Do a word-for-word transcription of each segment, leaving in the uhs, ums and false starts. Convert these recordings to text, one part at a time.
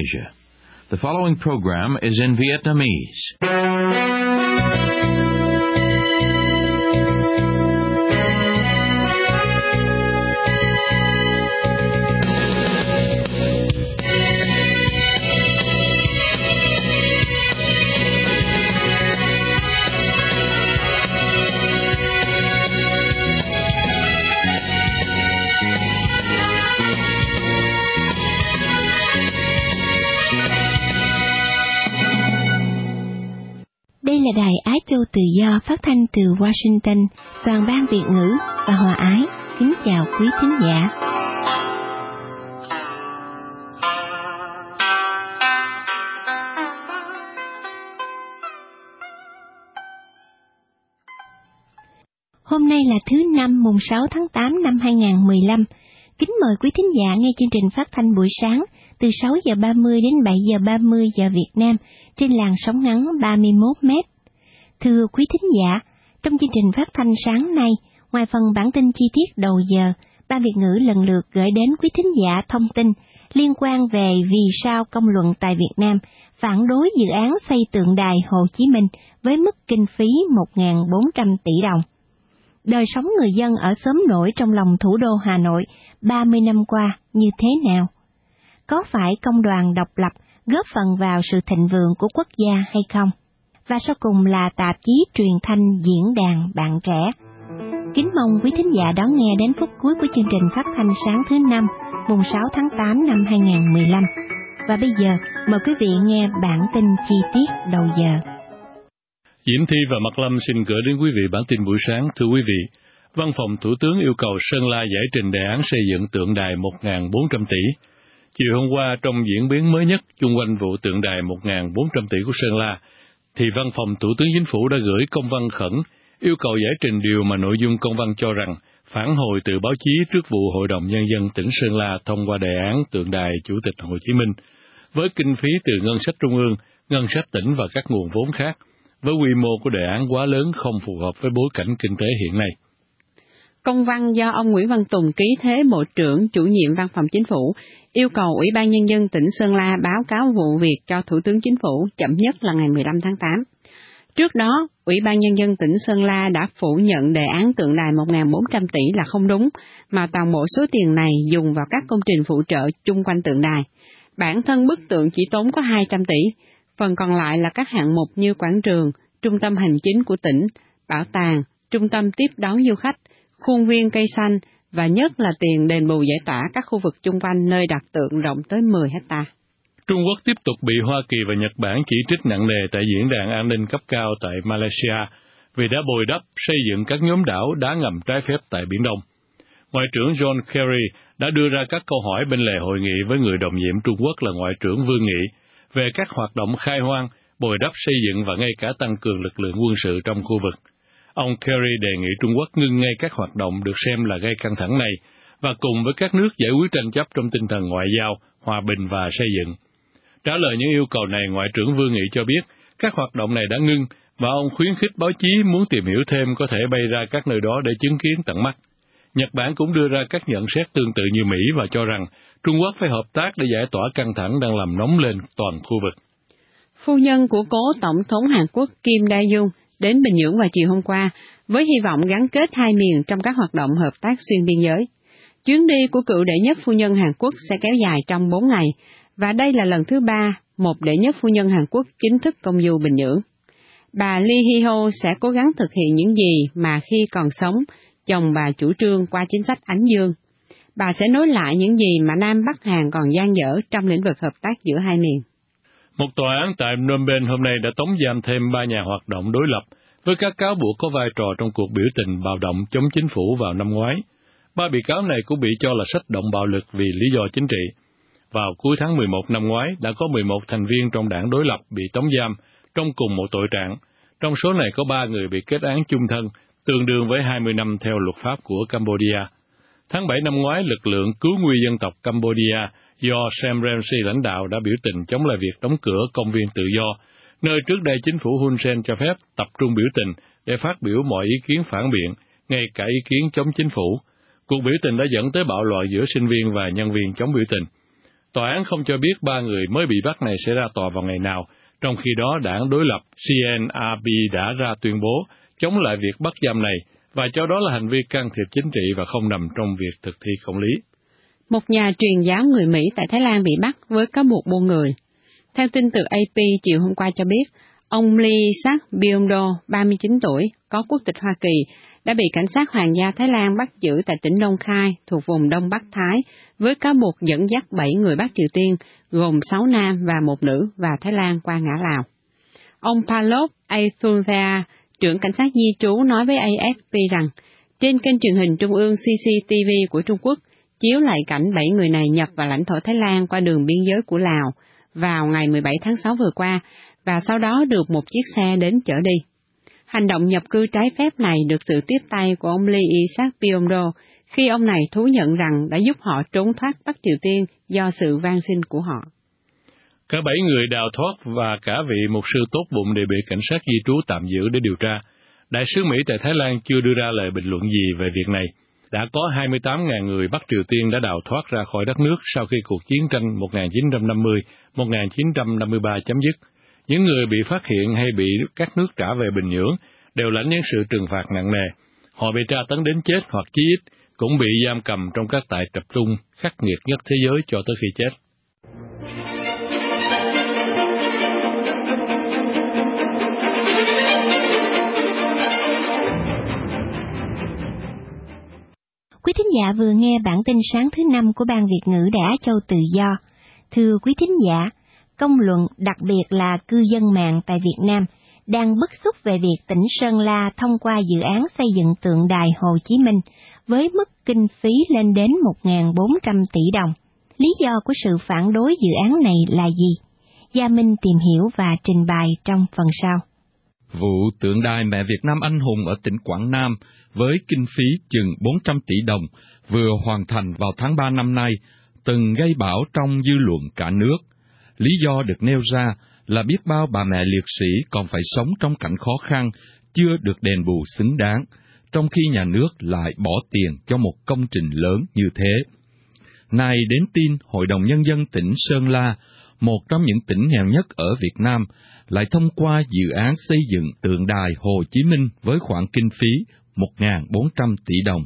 Asia. The following program is in Vietnamese. Đây là đài Á Châu Tự Do phát thanh từ Washington, toàn ban Việt ngữ và Hòa Ái. Kính chào quý thính giả. Hôm nay là thứ Năm mùng sáu tháng tám năm hai nghìn không trăm mười lăm. Kính mời quý thính giả nghe chương trình phát thanh buổi sáng từ sáu giờ ba mươi đến bảy giờ ba mươi giờ Việt Nam trên làn sóng ngắn ba mươi mốt mét. Thưa quý thính giả, trong chương trình phát thanh sáng nay, ngoài phần bản tin chi tiết đầu giờ, Ban Việt ngữ lần lượt gửi đến quý thính giả thông tin liên quan về vì sao công luận tại Việt Nam phản đối dự án xây tượng đài Hồ Chí Minh với mức kinh phí một nghìn bốn trăm tỷ đồng. Đời sống người dân ở xóm nổi trong lòng thủ đô Hà Nội ba mươi năm qua như thế nào? Có phải công đoàn độc lập góp phần vào sự thịnh vượng của quốc gia hay không? Và sau cùng là tạp chí truyền thanh Diễn đàn Bạn Trẻ. Kính mong quý thính giả đón nghe đến phút cuối của chương trình phát thanh sáng thứ Năm, mùng sáu tháng tám năm hai nghìn không trăm mười lăm. Và bây giờ, mời quý vị nghe bản tin chi tiết đầu giờ. Diễm Thi và Mạc Lâm xin gửi đến quý vị bản tin buổi sáng. Thưa quý vị, Văn phòng Thủ tướng yêu cầu Sơn La giải trình đề án xây dựng tượng đài một nghìn bốn trăm tỷ. Chiều hôm qua, trong diễn biến mới nhất chung quanh vụ tượng đài một nghìn bốn trăm tỷ của Sơn La, thì Văn phòng Thủ tướng Chính phủ đã gửi công văn khẩn yêu cầu giải trình điều mà nội dung công văn cho rằng phản hồi từ báo chí trước vụ Hội đồng Nhân dân tỉnh Sơn La thông qua đề án tượng đài Chủ tịch Hồ Chí Minh với kinh phí từ ngân sách trung ương, ngân sách tỉnh và các nguồn vốn khác, với quy mô của đề án quá lớn không phù hợp với bối cảnh kinh tế hiện nay. Công văn do ông Nguyễn Văn Tùng ký thế Bộ trưởng chủ nhiệm Văn phòng Chính phủ yêu cầu Ủy ban Nhân dân tỉnh Sơn La báo cáo vụ việc cho Thủ tướng Chính phủ chậm nhất là ngày mười lăm tháng tám. Trước đó, Ủy ban Nhân dân tỉnh Sơn La đã phủ nhận đề án tượng đài một nghìn bốn trăm tỷ là không đúng, mà toàn bộ số tiền này dùng vào các công trình phụ trợ chung quanh tượng đài. Bản thân bức tượng chỉ tốn có hai trăm tỷ, phần còn lại là các hạng mục như quảng trường, trung tâm hành chính của tỉnh, bảo tàng, trung tâm tiếp đón du khách, khuôn viên cây xanh và nhất là tiền đền bù giải tỏa các khu vực chung quanh nơi đặt tượng rộng tới mười hectare. Trung Quốc tiếp tục bị Hoa Kỳ và Nhật Bản chỉ trích nặng nề tại diễn đàn an ninh cấp cao tại Malaysia vì đã bồi đắp xây dựng các nhóm đảo đá ngầm trái phép tại Biển Đông. Ngoại trưởng John Kerry đã đưa ra các câu hỏi bên lề hội nghị với người đồng nhiệm Trung Quốc là Ngoại trưởng Vương Nghị về các hoạt động khai hoang, bồi đắp xây dựng và ngay cả tăng cường lực lượng quân sự trong khu vực. Ông Kerry đề nghị Trung Quốc ngưng ngay các hoạt động được xem là gây căng thẳng này và cùng với các nước giải quyết tranh chấp trong tinh thần ngoại giao, hòa bình và xây dựng. Trả lời những yêu cầu này, Ngoại trưởng Vương Nghị cho biết các hoạt động này đã ngưng và ông khuyến khích báo chí muốn tìm hiểu thêm có thể bay ra các nơi đó để chứng kiến tận mắt. Nhật Bản cũng đưa ra các nhận xét tương tự như Mỹ và cho rằng Trung Quốc phải hợp tác để giải tỏa căng thẳng đang làm nóng lên toàn khu vực. Phu nhân của cố Tổng thống Hàn Quốc Kim Dae-jung đến Bình Nhưỡng vào chiều hôm qua với hy vọng gắn kết hai miền trong các hoạt động hợp tác xuyên biên giới. Chuyến đi của cựu đệ nhất phu nhân Hàn Quốc sẽ kéo dài trong bốn ngày, và đây là lần thứ ba một đệ nhất phu nhân Hàn Quốc chính thức công du Bình Nhưỡng. Bà Lee Hee-ho sẽ cố gắng thực hiện những gì mà khi còn sống, chồng bà chủ trương qua chính sách Ánh Dương. Bà sẽ nối lại những gì mà Nam Bắc Hàn còn dang dở trong lĩnh vực hợp tác giữa hai miền. Một tòa án tại Phnom Penh hôm nay đã tống giam thêm ba nhà hoạt động đối lập với các cáo buộc có vai trò trong cuộc biểu tình bạo động chống chính phủ vào năm ngoái. Ba bị cáo này cũng bị cho là sách động bạo lực vì lý do chính trị. Vào cuối tháng mười một năm ngoái, đã có mười một thành viên trong đảng đối lập bị tống giam trong cùng một tội trạng. Trong số này có ba người bị kết án chung thân, tương đương với hai mươi năm theo luật pháp của Cambodia. Tháng bảy năm ngoái, lực lượng cứu nguy dân tộc Cambodia do Sam Rainsy lãnh đạo đã biểu tình chống lại việc đóng cửa công viên tự do, nơi trước đây chính phủ Hun Sen cho phép tập trung biểu tình để phát biểu mọi ý kiến phản biện, ngay cả ý kiến chống chính phủ. Cuộc biểu tình đã dẫn tới bạo loạn giữa sinh viên và nhân viên chống biểu tình. Tòa án không cho biết ba người mới bị bắt này sẽ ra tòa vào ngày nào, trong khi đó đảng đối lập xê en rờ pê đã ra tuyên bố chống lại việc bắt giam này và cho đó là hành vi can thiệp chính trị và không nằm trong việc thực thi công lý. Một nhà truyền giáo người Mỹ tại Thái Lan bị bắt với cáo buộc buôn người. Theo tin từ a pê chiều hôm qua cho biết, ông Lee Sak Byung-do, ba mươi chín tuổi, có quốc tịch Hoa Kỳ, đã bị cảnh sát Hoàng gia Thái Lan bắt giữ tại tỉnh Đông Khai, thuộc vùng Đông Bắc Thái, với cáo buộc dẫn dắt bảy người Bắc Triều Tiên, gồm sáu nam và một nữ, vào Thái Lan qua ngã Lào. Ông Palop Aithulthea, trưởng cảnh sát di trú, nói với a ép pê rằng, trên kênh truyền hình trung ương xê xê tê vê của Trung Quốc, chiếu lại cảnh bảy người này nhập vào lãnh thổ Thái Lan qua đường biên giới của Lào vào ngày mười bảy tháng sáu vừa qua, và sau đó được một chiếc xe đến chở đi. Hành động nhập cư trái phép này được sự tiếp tay của ông Lee Isaac Byung-do khi ông này thú nhận rằng đã giúp họ trốn thoát Bắc Triều Tiên do sự van xin của họ. Cả bảy người đào thoát và cả vị mục sư tốt bụng đều bị cảnh sát di trú tạm giữ để điều tra. Đại sứ Mỹ tại Thái Lan chưa đưa ra lời bình luận gì về việc này. Đã có hai mươi tám nghìn người Bắc Triều Tiên đã đào thoát ra khỏi đất nước sau khi cuộc chiến tranh một nghìn chín trăm năm mươi đến một nghìn chín trăm năm mươi ba chấm dứt. Những người bị phát hiện hay bị các nước trả về Bình Nhưỡng đều lãnh những sự trừng phạt nặng nề. Họ bị tra tấn đến chết hoặc chí ít cũng bị giam cầm trong các trại tập trung khắc nghiệt nhất thế giới cho tới khi chết. Quý thính giả vừa nghe bản tin sáng thứ năm của Ban Việt ngữ Đài Á Châu Tự Do. Thưa quý thính giả, công luận đặc biệt là cư dân mạng tại Việt Nam đang bức xúc về việc tỉnh Sơn La thông qua dự án xây dựng tượng đài Hồ Chí Minh với mức kinh phí lên đến một nghìn bốn trăm tỷ đồng. Lý do của sự phản đối dự án này là gì? Gia Minh tìm hiểu và trình bày trong phần sau. Vụ tượng đài Mẹ Việt Nam anh hùng ở tỉnh Quảng Nam với kinh phí chừng bốn trăm tỷ đồng vừa hoàn thành vào tháng ba năm nay từng gây bão trong dư luận cả nước. Lý do được nêu ra là biết bao bà mẹ liệt sĩ còn phải sống trong cảnh khó khăn, chưa được đền bù xứng đáng, trong khi nhà nước lại bỏ tiền cho một công trình lớn như thế. Nay đến tin Hội đồng Nhân dân tỉnh Sơn La, một trong những tỉnh nghèo nhất ở Việt Nam, lại thông qua dự án xây dựng tượng đài Hồ Chí Minh với khoản kinh phí một nghìn bốn trăm tỷ đồng.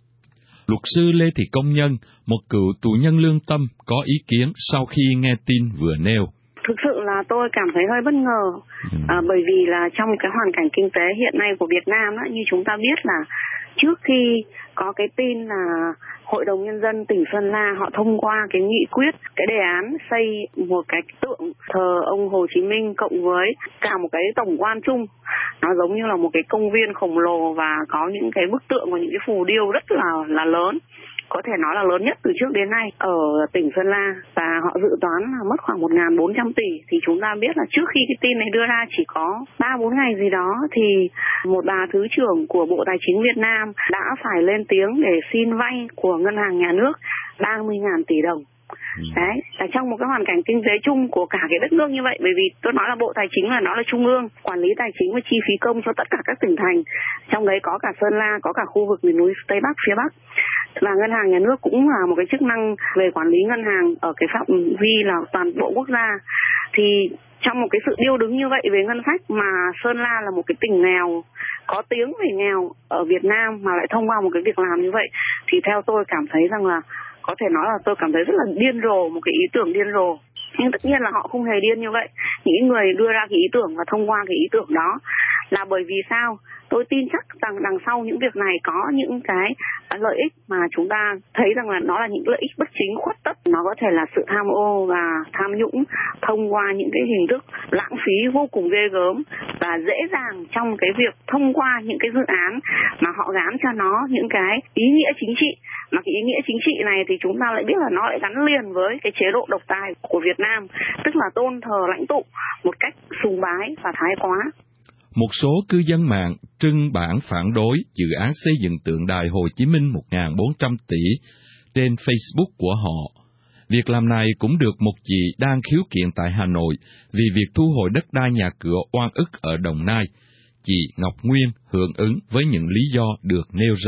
Luật sư Lê Thị Công Nhân, một cựu tù nhân lương tâm, có ý kiến sau khi nghe tin vừa nêu. Thực sự là tôi cảm thấy hơi bất ngờ, à, bởi vì là trong cái hoàn cảnh kinh tế hiện nay của Việt Nam, á, như chúng ta biết là trước khi có cái tin là Hội đồng Nhân dân tỉnh Sơn La họ thông qua cái nghị quyết, cái đề án xây một cái tượng thờ ông Hồ Chí Minh cộng với cả một cái tổng quan chung. Nó giống như là một cái công viên khổng lồ và có những cái bức tượng và những cái phù điêu rất là là lớn. Có thể nói là lớn nhất từ trước đến nay ở tỉnh Sơn La, và họ dự toán là mất khoảng một nghìn bốn trăm tỷ. Thì chúng ta biết là trước khi cái tin này đưa ra chỉ có ba bốn ngày gì đó thì một bà thứ trưởng của Bộ Tài chính Việt Nam đã phải lên tiếng để xin vay của Ngân hàng Nhà nước ba mươi nghìn tỷ đồng. Đấy, là trong một cái hoàn cảnh kinh tế chung của cả cái đất nước như vậy, bởi vì tôi nói là Bộ Tài chính là nó là trung ương, quản lý tài chính và chi phí công cho tất cả các tỉnh thành, trong đấy có cả Sơn La, có cả khu vực miền núi Tây Bắc, phía Bắc. Và Ngân hàng Nhà nước cũng là một cái chức năng về quản lý ngân hàng ở cái phạm vi là toàn bộ quốc gia. Thì trong một cái sự điêu đứng như vậy về ngân sách mà Sơn La là một cái tỉnh nghèo, có tiếng về nghèo ở Việt Nam mà lại thông qua một cái việc làm như vậy, thì theo tôi cảm thấy rằng là có thể nói là tôi cảm thấy rất là điên rồ, một cái ý tưởng điên rồ. Nhưng tất nhiên là họ không hề điên như vậy. Những người đưa ra cái ý tưởng và thông qua cái ý tưởng đó là bởi vì sao? Tôi tin chắc rằng đằng sau những việc này có những cái lợi ích mà chúng ta thấy rằng là nó là những lợi ích bất chính khuất tất. Nó có thể là sự tham ô và tham nhũng thông qua những cái hình thức lãng phí vô cùng ghê gớm, và dễ dàng trong cái việc thông qua những cái dự án mà họ gán cho nó những cái ý nghĩa chính trị. Mà cái ý nghĩa chính trị này thì chúng ta lại biết là nó lại gắn liền với cái chế độ độc tài của Việt Nam, tức là tôn thờ lãnh tụ một cách sùng bái và thái quá. Một số cư dân mạng trưng bản phản đối dự án xây dựng tượng đài Hồ Chí Minh một nghìn bốn trăm tỷ trên Facebook của họ. Việc làm này cũng được một chị đang khiếu kiện tại Hà Nội vì việc thu hồi đất đai nhà cửa oan ức ở Đồng Nai. Chị Ngọc Nguyên hưởng ứng với những lý do được nêu ra.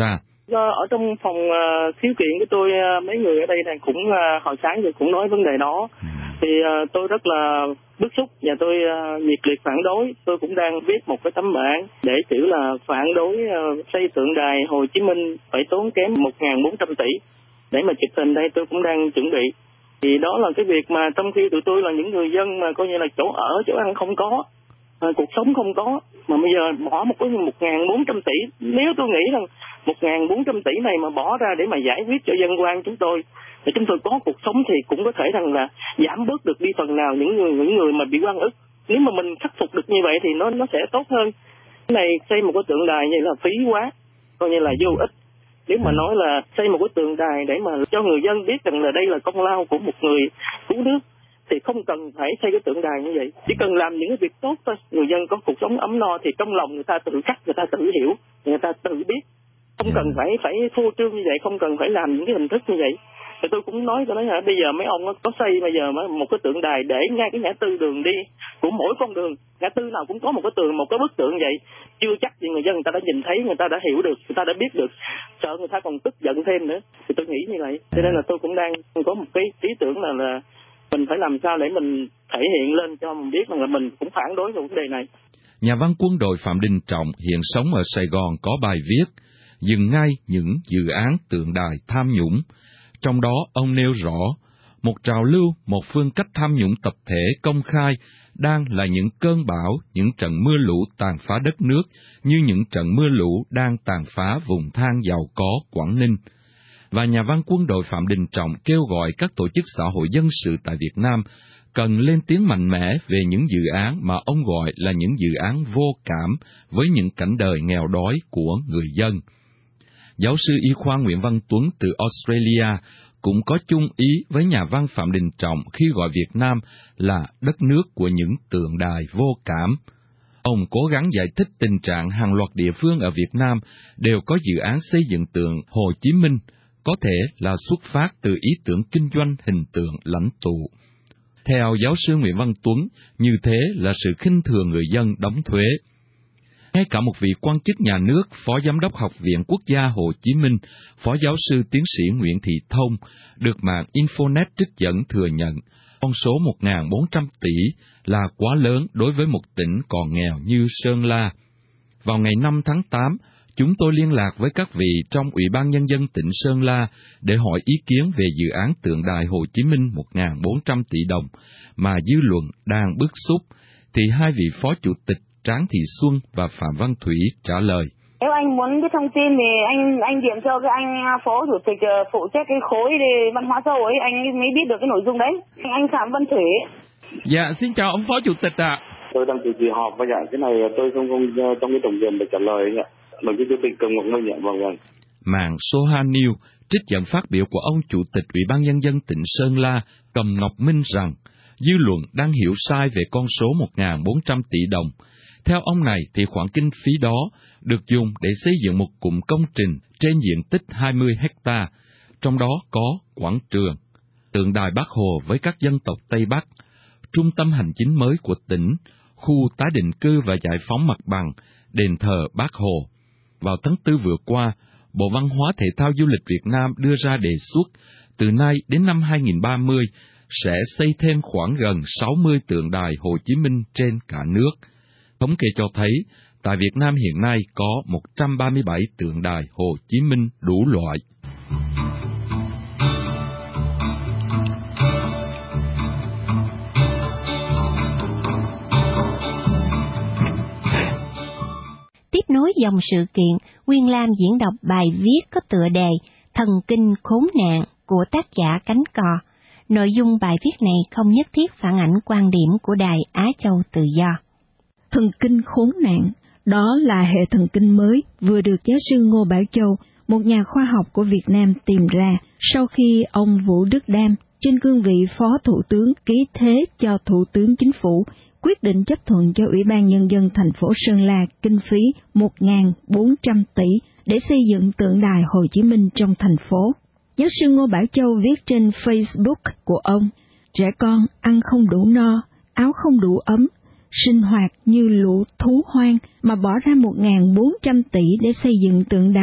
Ở trong phòng uh, khiếu kiện của tôi, uh, mấy người ở đây này cũng uh, hồi sáng rồi cũng nói vấn đề đó. Thì uh, tôi rất là bức xúc và tôi uh, nhiệt liệt phản đối. Tôi cũng đang viết một cái tấm bản để chữ là phản đối uh, xây tượng đài Hồ Chí Minh phải tốn kém một nghìn bốn trăm tỷ để mà chụp hình. Đây tôi cũng đang chuẩn bị. Thì đó là cái việc mà trong khi tụi tôi là những người dân mà coi như là chỗ ở, chỗ ăn không có, à, cuộc sống không có, mà bây giờ bỏ một cái một nghìn bốn trăm tỷ. Nếu tôi nghĩ rằng một nghìn bốn trăm tỷ này mà bỏ ra để mà giải quyết cho dân quan chúng tôi, thì chúng tôi có cuộc sống thì cũng có thể rằng là giảm bớt được đi phần nào những người những người mà bị oan ức. Nếu mà mình khắc phục được như vậy thì nó nó sẽ tốt hơn. Cái này xây một cái tượng đài như là phí quá, coi như là vô ích. Nếu mà nói là xây một cái tượng đài để mà cho người dân biết rằng là đây là công lao của một người cứu nước, thì không cần phải xây cái tượng đài như vậy. Chỉ cần làm những cái việc tốt thôi, người dân có cuộc sống ấm no thì trong lòng người ta tự khắc, người ta tự hiểu, người ta tự biết. Không cần phải phải phô trương như vậy, không cần phải làm những cái hình thức như vậy. Thì tôi cũng nói, tôi nói hả, bây giờ mấy ông có xây bây giờ một cái tượng đài để ngay cái ngã tư đường đi của mỗi con đường, ngã tư nào cũng có một cái tượng, một cái bức tượng vậy, chưa chắc gì người dân người ta đã nhìn thấy, người ta đã hiểu được, người ta đã biết được, sợ người ta còn tức giận thêm nữa. Thì tôi nghĩ như vậy, cho nên là tôi cũng đang có một cái ý tưởng là là mình phải làm sao để mình thể hiện lên cho mình biết rằng là mình cũng phản đối về vấn đề này. Nhà văn quân đội Phạm Đình Trọng hiện sống ở Sài Gòn có bài viết dừng ngay những dự án tượng đài tham nhũng. Trong đó ông nêu rõ, một trào lưu, một phương cách tham nhũng tập thể công khai đang là những cơn bão, những trận mưa lũ tàn phá đất nước như những trận mưa lũ đang tàn phá vùng than giàu có Quảng Ninh. Và nhà văn quân đội Phạm Đình Trọng kêu gọi các tổ chức xã hội dân sự tại Việt Nam cần lên tiếng mạnh mẽ về những dự án mà ông gọi là những dự án vô cảm với những cảnh đời nghèo đói của người dân. Giáo sư y khoa Nguyễn Văn Tuấn từ Australia cũng có chung ý với nhà văn Phạm Đình Trọng khi gọi Việt Nam là đất nước của những tượng đài vô cảm. Ông cố gắng giải thích tình trạng hàng loạt địa phương ở Việt Nam đều có dự án xây dựng tượng Hồ Chí Minh, có thể là xuất phát từ ý tưởng kinh doanh hình tượng lãnh tụ. Theo giáo sư Nguyễn Văn Tuấn, như thế là sự khinh thường người dân đóng thuế. Ngay cả một vị quan chức nhà nước, Phó Giám đốc Học viện Quốc gia Hồ Chí Minh, Phó giáo sư tiến sĩ Nguyễn Thị Thông, được mạng Infonet trích dẫn thừa nhận, con số một nghìn bốn trăm tỷ là quá lớn đối với một tỉnh còn nghèo như Sơn La. Vào ngày năm tháng tám, chúng tôi liên lạc với các vị trong Ủy ban Nhân dân tỉnh Sơn La để hỏi ý kiến về dự án tượng đài Hồ Chí Minh một nghìn bốn trăm tỷ đồng mà dư luận đang bức xúc, thì hai vị Phó Chủ tịch Tráng Thị Xuân và Phạm Văn Thủy trả lời. Nếu anh muốn cái thông tin thì anh anh điện cho cái anh Phó Chủ tịch phụ trách cái khối về văn hóa xã hội, anh mới biết được cái nội dung đấy. Anh Phạm Văn Thủy. Dạ, xin chào ông Phó Chủ tịch ạ. À. Tôi đang chủ trì họp và dạ cái này tôi không không trong cái tổng quyền để trả lời ạ. Đồng chí Chủ tịch Cường Ngọc Nông nhận vâng vâng. Mạng Soha News trích dẫn phát biểu của ông Chủ tịch Ủy ban Nhân dân tỉnh Sơn La Cầm Ngọc Minh rằng dư luận đang hiểu sai về con số một nghìn bốn trăm tỷ đồng. Theo ông này thì khoản kinh phí đó được dùng để xây dựng một cụm công trình trên diện tích hai mươi héc ta, trong đó có quảng trường, tượng đài Bác Hồ với các dân tộc Tây Bắc, trung tâm hành chính mới của tỉnh, khu tái định cư và giải phóng mặt bằng, đền thờ Bác Hồ. Vào tháng tư vừa qua, Bộ Văn hóa Thể thao Du lịch Việt Nam đưa ra đề xuất từ nay đến năm hai nghìn không trăm ba mươi sẽ xây thêm khoảng gần sáu mươi tượng đài Hồ Chí Minh trên cả nước. Thống kê cho thấy, tại Việt Nam hiện nay có một trăm ba mươi bảy tượng đài Hồ Chí Minh đủ loại. Tiếp nối dòng sự kiện, Nguyên Lam diễn đọc bài viết có tựa đề Thần kinh khốn nạn của tác giả Cánh Cò. Nội dung bài viết này không nhất thiết phản ảnh quan điểm của Đài Á Châu Tự Do. Thần kinh khốn nạn, đó là hệ thần kinh mới vừa được giáo sư Ngô Bảo Châu, một nhà khoa học của Việt Nam tìm ra sau khi ông Vũ Đức Đam, trên cương vị Phó Thủ tướng ký thế cho Thủ tướng Chính phủ, quyết định chấp thuận cho Ủy ban Nhân dân thành phố Sơn La kinh phí một nghìn bốn trăm tỷ để xây dựng tượng đài Hồ Chí Minh trong thành phố. Giáo sư Ngô Bảo Châu viết trên Facebook của ông, trẻ con ăn không đủ no, áo không đủ ấm, sinh hoạt như lũ thú hoang mà bỏ ra một nghìn bốn trăm tỷ để xây dựng tượng đài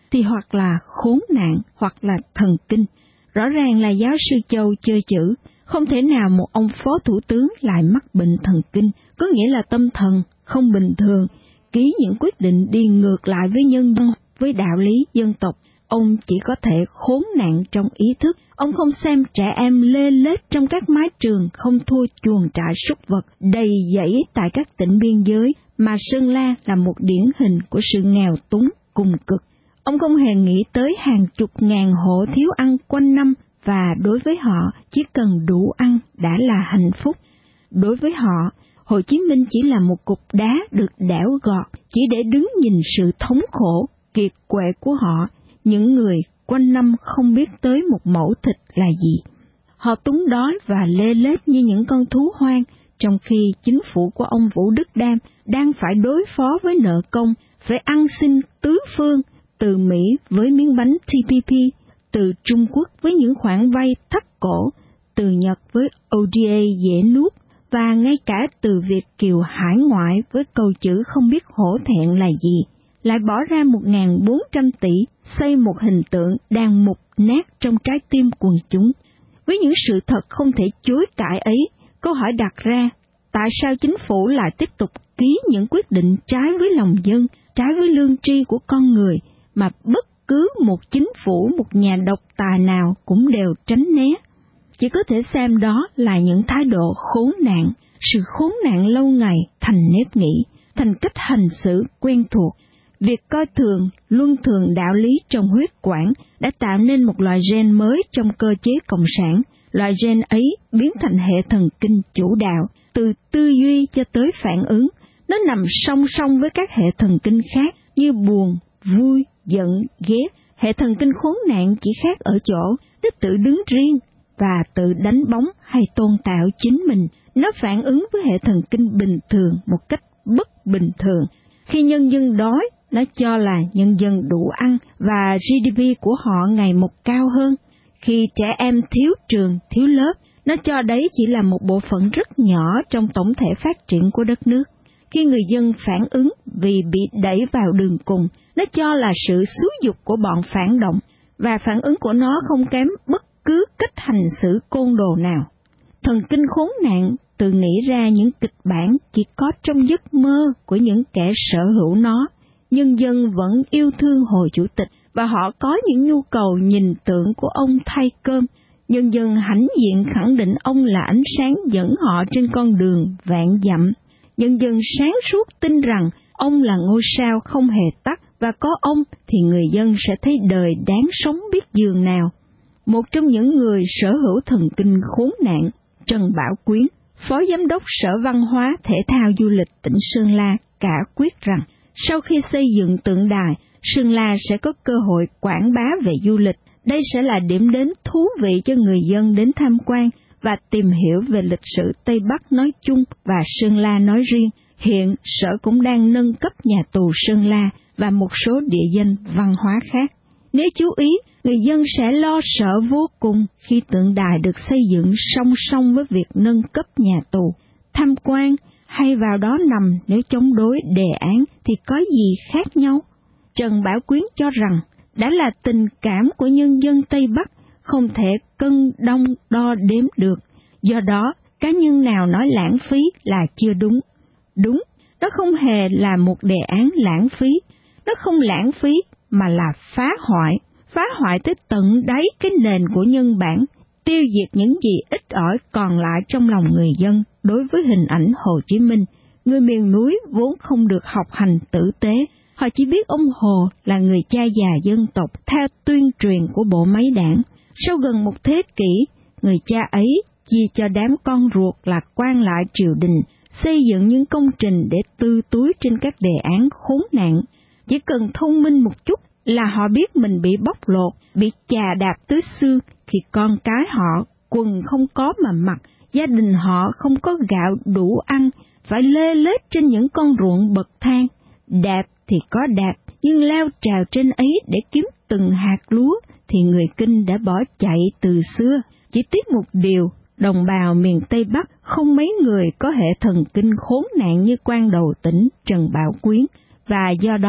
thì hoặc là khốn nạn hoặc là thần kinh. Rõ ràng là giáo sư Châu chơi chữ, không thể nào một ông phó thủ tướng lại mắc bệnh thần kinh, có nghĩa là tâm thần không bình thường, ký những quyết định đi ngược lại với nhân dân, với đạo lý dân tộc. Ông chỉ có thể khốn nạn trong ý thức. Ông không xem trẻ em lê lết trong các mái trường không thua chuồng trại súc vật đầy dẫy tại các tỉnh biên giới, mà Sơn La là một điển hình của sự nghèo túng cùng cực. Ông không hề nghĩ tới hàng chục ngàn hộ thiếu ăn quanh năm, và đối với họ chỉ cần đủ ăn đã là hạnh phúc. Đối với họ, Hồ Chí Minh chỉ là một cục đá được đẽo gọt, chỉ để đứng nhìn sự thống khổ, kiệt quệ của họ, những người quanh năm không biết tới một mẩu thịt là gì. Họ túng đói và lê lết như những con thú hoang, trong khi chính phủ của ông Vũ Đức Đam đang phải đối phó với nợ công, phải ăn xin tứ phương, từ Mỹ với miếng bánh T P P, từ Trung Quốc với những khoản vay thắt cổ, từ Nhật với O D A dễ nuốt, và ngay cả từ Việt kiều hải ngoại với câu chữ không biết hổ thẹn là gì, lại bỏ ra một nghìn bốn trăm tỷ xây một hình tượng đang mục nát trong trái tim quần chúng. Với những sự thật không thể chối cãi ấy, câu hỏi đặt ra, tại sao chính phủ lại tiếp tục ký những quyết định trái với lòng dân, trái với lương tri của con người, mà bất cứ một chính phủ, một nhà độc tài nào cũng đều tránh né? Chỉ có thể xem đó là những thái độ khốn nạn, sự khốn nạn lâu ngày thành nếp nghĩ, thành cách hành xử quen thuộc. Việc coi thường, luân thường đạo lý trong huyết quản đã tạo nên một loại gen mới trong cơ chế cộng sản. Loại gen ấy biến thành hệ thần kinh chủ đạo, từ tư duy cho tới phản ứng. Nó nằm song song với các hệ thần kinh khác như buồn, vui, giận, ghét. Hệ thần kinh khốn nạn chỉ khác ở chỗ, nó tự đứng riêng và tự đánh bóng hay tôn tạo chính mình. Nó phản ứng với hệ thần kinh bình thường một cách bất bình thường. Khi nhân dân đói, nó cho là nhân dân đủ ăn và G D P của họ ngày một cao hơn. Khi trẻ em thiếu trường, thiếu lớp, nó cho đấy chỉ là một bộ phận rất nhỏ trong tổng thể phát triển của đất nước. Khi người dân phản ứng vì bị đẩy vào đường cùng, nó cho là sự xúi giục của bọn phản động, và phản ứng của nó không kém bất cứ cách hành xử côn đồ nào. Thần kinh khốn nạn tự nghĩ ra những kịch bản chỉ có trong giấc mơ của những kẻ sở hữu nó. Nhân dân vẫn yêu thương Hồ Chủ tịch và họ có những nhu cầu nhìn tượng của ông thay cơm. Nhân dân hãnh diện khẳng định ông là ánh sáng dẫn họ trên con đường vạn dặm. Nhân dân sáng suốt tin rằng ông là ngôi sao không hề tắt, và có ông thì người dân sẽ thấy đời đáng sống biết dường nào. Một trong những người sở hữu thần kinh khốn nạn, Trần Bảo Quyến, Phó Giám đốc Sở Văn hóa Thể thao Du lịch tỉnh Sơn La, cả quyết rằng sau khi xây dựng tượng đài, Sơn La sẽ có cơ hội quảng bá về du lịch. Đây sẽ là điểm đến thú vị cho người dân đến tham quan và tìm hiểu về lịch sử Tây Bắc nói chung và Sơn La nói riêng. Hiện Sở cũng đang nâng cấp nhà tù Sơn La và một số địa danh văn hóa khác. Nếu chú ý, người dân sẽ lo sợ vô cùng khi tượng đài được xây dựng song song với việc nâng cấp nhà tù. Tham quan hay vào đó nằm nếu chống đối đề án thì có gì khác nhau? Trần Bảo Quyến cho rằng đã là tình cảm của nhân dân Tây Bắc, không thể cân đong đo đếm được. Do đó, cá nhân nào nói lãng phí là chưa đúng. Đúng, nó không hề là một đề án lãng phí. Nó không lãng phí mà là phá hoại. Phá hoại tới tận đáy cái nền của nhân bản, tiêu diệt những gì ít ỏi còn lại trong lòng người dân đối với hình ảnh Hồ Chí Minh. Người miền núi vốn không được học hành tử tế, họ chỉ biết ông Hồ là người cha già dân tộc theo tuyên truyền của bộ máy đảng. Sau gần một thế kỷ, người cha ấy chia cho đám con ruột là quan lại triều đình, xây dựng những công trình để tư túi trên các đề án khốn nạn. Chỉ cần thông minh một chút là họ biết mình bị bóc lột, bị chà đạp tới xương khi con cái họ quần không có mà mặc, gia đình họ không có gạo đủ ăn, phải lê lết trên những con ruộng bậc thang. Đạp thì có đạp, nhưng leo trèo trên ấy để kiếm từng hạt lúa thì người Kinh đã bỏ chạy từ xưa. Chỉ tiếc một điều, đồng bào miền Tây Bắc không mấy người có hệ thần kinh khốn nạn như quan đầu tỉnh Trần Bảo Quyến, và do đó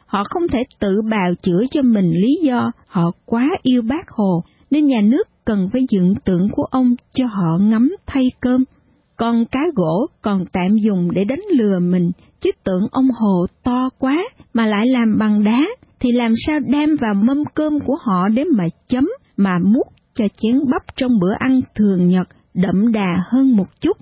Họ không thể tự bào chữa cho mình lý do họ quá yêu Bác Hồ, nên nhà nước cần phải dựng tượng của ông cho họ ngắm thay cơm. Còn cá gỗ còn tạm dùng để đánh lừa mình, chứ tượng ông Hồ to quá mà lại làm bằng đá, thì làm sao đem vào mâm cơm của họ để mà chấm, mà múc cho chén bắp trong bữa ăn thường nhật đậm đà hơn một chút.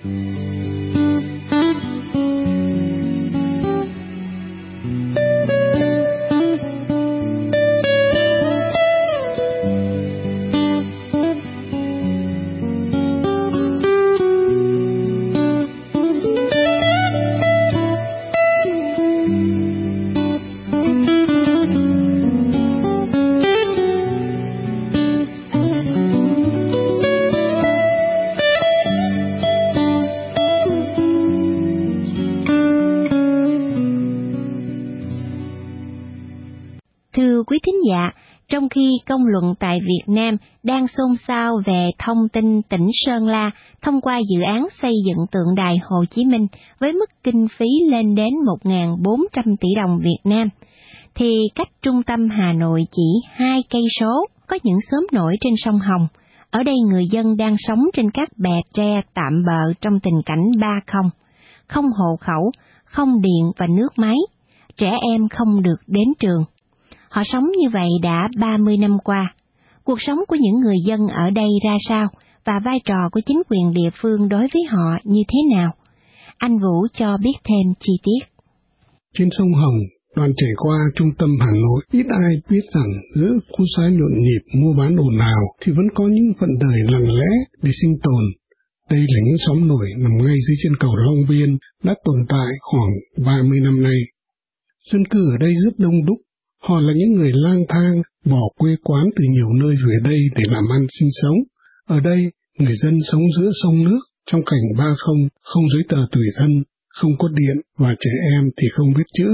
Quý thính giả, trong khi công luận tại Việt Nam đang xôn xao về thông tin tỉnh Sơn La thông qua dự án xây dựng tượng đài Hồ Chí Minh với mức kinh phí lên đến một nghìn bốn trăm tỷ đồng Việt Nam, thì cách trung tâm Hà Nội chỉ hai cây số có những xóm nổi trên sông Hồng. Ở đây người dân đang sống trên các bè tre tạm bợ trong tình cảnh ba không, không hộ khẩu, không điện và nước máy, trẻ em không được đến trường. Họ sống như vậy đã ba mươi năm qua. Cuộc sống của những người dân ở đây ra sao và vai trò của chính quyền địa phương đối với họ như thế nào? Anh Vũ cho biết thêm chi tiết. Trên sông Hồng, đoạn chảy qua trung tâm Hà Nội, ít ai biết rằng giữa khu xá nhộn nhịp mua bán ồn ào thì vẫn có những phận đời lặng lẽ để sinh tồn. Đây là những xóm nổi nằm ngay dưới chân cầu Long Biên, đã tồn tại khoảng ba mươi năm nay. Dân cư ở đây rất đông đúc. Họ là những người lang thang, bỏ quê quán từ nhiều nơi về đây để làm ăn sinh sống. Ở đây, người dân sống giữa sông nước, trong cảnh ba không, không giấy tờ tùy thân, không có điện và trẻ em thì không biết chữ.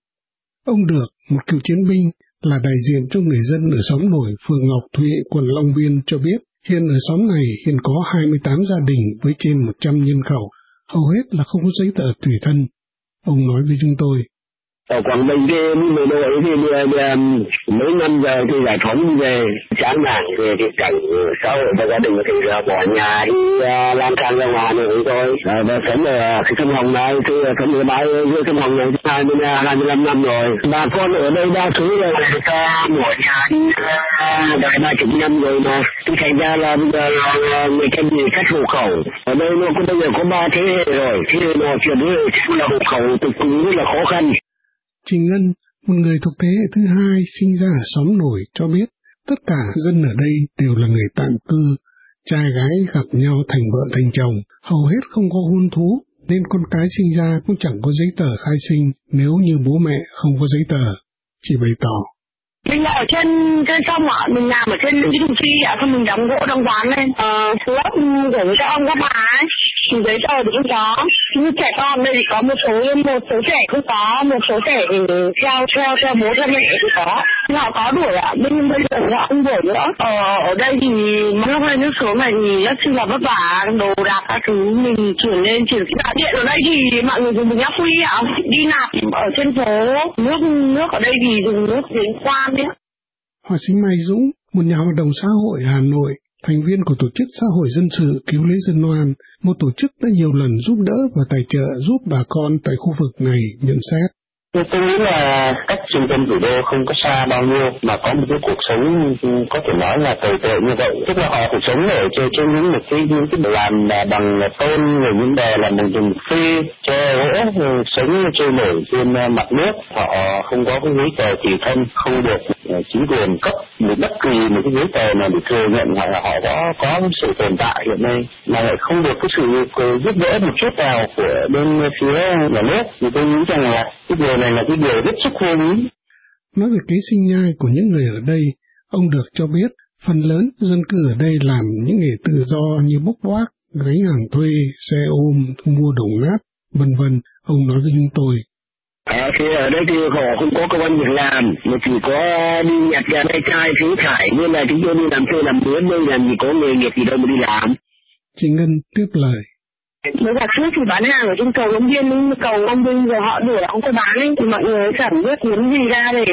Ông Được, một cựu chiến binh, là đại diện cho người dân ở xóm nổi phường Ngọc Thụy, quận Long Biên cho biết, hiện ở xóm này hiện có hai mươi tám gia đình với trên một trăm nhân khẩu, hầu hết là không có giấy tờ tùy thân. Ông nói với chúng tôi. Ở Quảng Bình thì bộ đội thì mấy năm giờ thì giải phóng đi về, chán nản về thì cảnh xã hội và gia đình thì bỏ nhà đi lang thang ra ngoài rồi thôi. Và sống ở cái sông Hồng này thì sống ở bãi dưới sông Hồng này hai mươi hai mươi lăm năm rồi. Bà con ở đây đa số là người ta bỏ nhà đi vài ba chục năm rồi mà. Thì thành ra là bây giờ người ta bị cắt hộ khẩu. Ở đây nó bây giờ có ba thế hệ rồi, thế hệ nào chuyển đến là hộ khẩu thì cũng rất là khó khăn. Chị Ngân, một người thuộc thế hệ thứ hai sinh ra ở xóm nổi cho biết, tất cả dân ở đây đều là người tạm cư, trai gái gặp nhau thành vợ thành chồng, hầu hết không có hôn thú, nên con cái sinh ra cũng chẳng có giấy tờ khai sinh nếu như bố mẹ không có giấy tờ. Chị bày tỏ. Mình ở trên trên sông ạ, mình làm ở trên những cái thùng chi ạ, xong mình đóng gỗ đóng ván lên, ờ, lớp gửi cho ông các bà ấy, thì giấy tờ thì cũng có. Như trẻ con đây thì có một số một số trẻ không có, một số trẻ thì theo theo theo bố theo mẹ thì có. Nhưng họ có đuổi ạ, nhưng bây giờ họ không đuổi nữa. Ờ, ở đây thì lúc lên nước xuống này thì rất là vất vả, đồ đạc các thứ mình chuyển lên chuyển cái đá điện ở đây thì mọi người dùng bình ắc quy ạ, đi nạp ở trên phố, nước nước ở đây thì dùng nước giếng khoan. Họa sĩ Mai Dũng, một nhà hoạt động xã hội Hà Nội, thành viên của tổ chức xã hội dân sự Cứu lấy dân oan, một tổ chức đã nhiều lần giúp đỡ và tài trợ giúp bà con tại khu vực này, nhận xét. Tôi nghĩ là cách trung tâm thủ đô không có xa bao nhiêu mà có một cái cuộc sống có thể nói là tồi tệ như vậy. Tức là họ cuộc sống ở trên trên những một cái những cái làm bằng tôn, rồi những bè làm bằng dùng phi, tre gỗ, sống trôi nổi trên mặt nước. Họ không có cái giấy tờ tùy thân, không được chính quyền cấp một bất kỳ một cái giấy tờ nào để thừa nhận hoặc là họ có có sự tồn tại hiện nay, mà lại không được cái sự giúp đỡ một chút nào của bên phía nhà nước. Thì tôi nghĩ rằng là cái điều này là cái điều rất xúc vô lý. Nói về kế sinh nhai của những người ở đây, ông Được cho biết phần lớn dân cư ở đây làm những nghề tự do như bốc vác, gánh hàng thuê, xe ôm, thu mua đồng nát, vân vân. Ông nói với chúng tôi. À, thì ở đây thì họ không có công ăn việc làm, mà chỉ có đi nhặt ra đây chai phế thải, như là chúng tôi đi làm thuê làm mướn, đây làm gì có nghề nghiệp gì đâu mà đi làm. Chị Ngân tiếp lời. Với cả trước thì bán hàng ở trên cầu Long Biên, cầu Long Biên rồi họ đuổi ông có bán ấy, thì mọi người chẳng biết kiếm gì ra để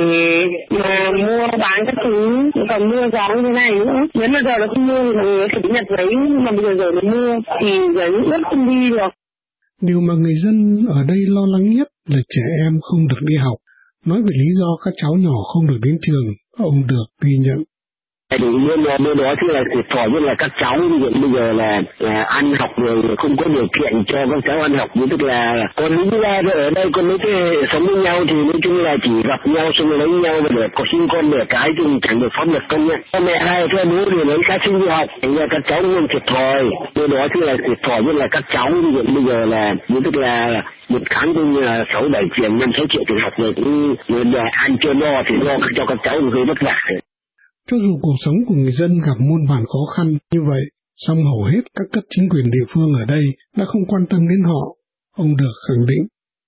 mà mua bán các thứ, còn mua gió như thế này nữa. Nếu mà giờ nó không mua thì mọi người phải đi nhặt giấy, nhưng mà bây giờ giờ nó mua thì giấy ướt không đi được. Điều mà người dân ở đây lo lắng nhất là trẻ em không được đi học. Nói về lý do các cháu nhỏ không được đến trường, ông được ghi nhận. Thì bên đó, bên đó thì là thiệt thòi nhất là các cháu bây giờ là, là ăn học rồi không có điều kiện cho các cháu ăn học, tức là con lý ra ở đây con mấy cái sống với nhau thì nói chung là chỉ gặp nhau xong lấy nhau mà để có sinh con đẻ cái thì chẳng được pháp luật công nhận. Mẹ hai cho bố thì lấy các sinh đi học, thành ra các cháu luôn thiệt thòi. Bên đó thì là thiệt thòi nhất là các cháu bây giờ là tức là một tháng cũng là sáu bảy triệu, năm sáu triệu tiền học rồi cũng để ăn chưa no thì lo cho các cháu hơi vất vả. Cho dù cuộc sống của người dân gặp muôn vàn khó khăn như vậy, song hầu hết các cấp chính quyền địa phương ở đây đã không quan tâm đến họ, ông được khẳng định.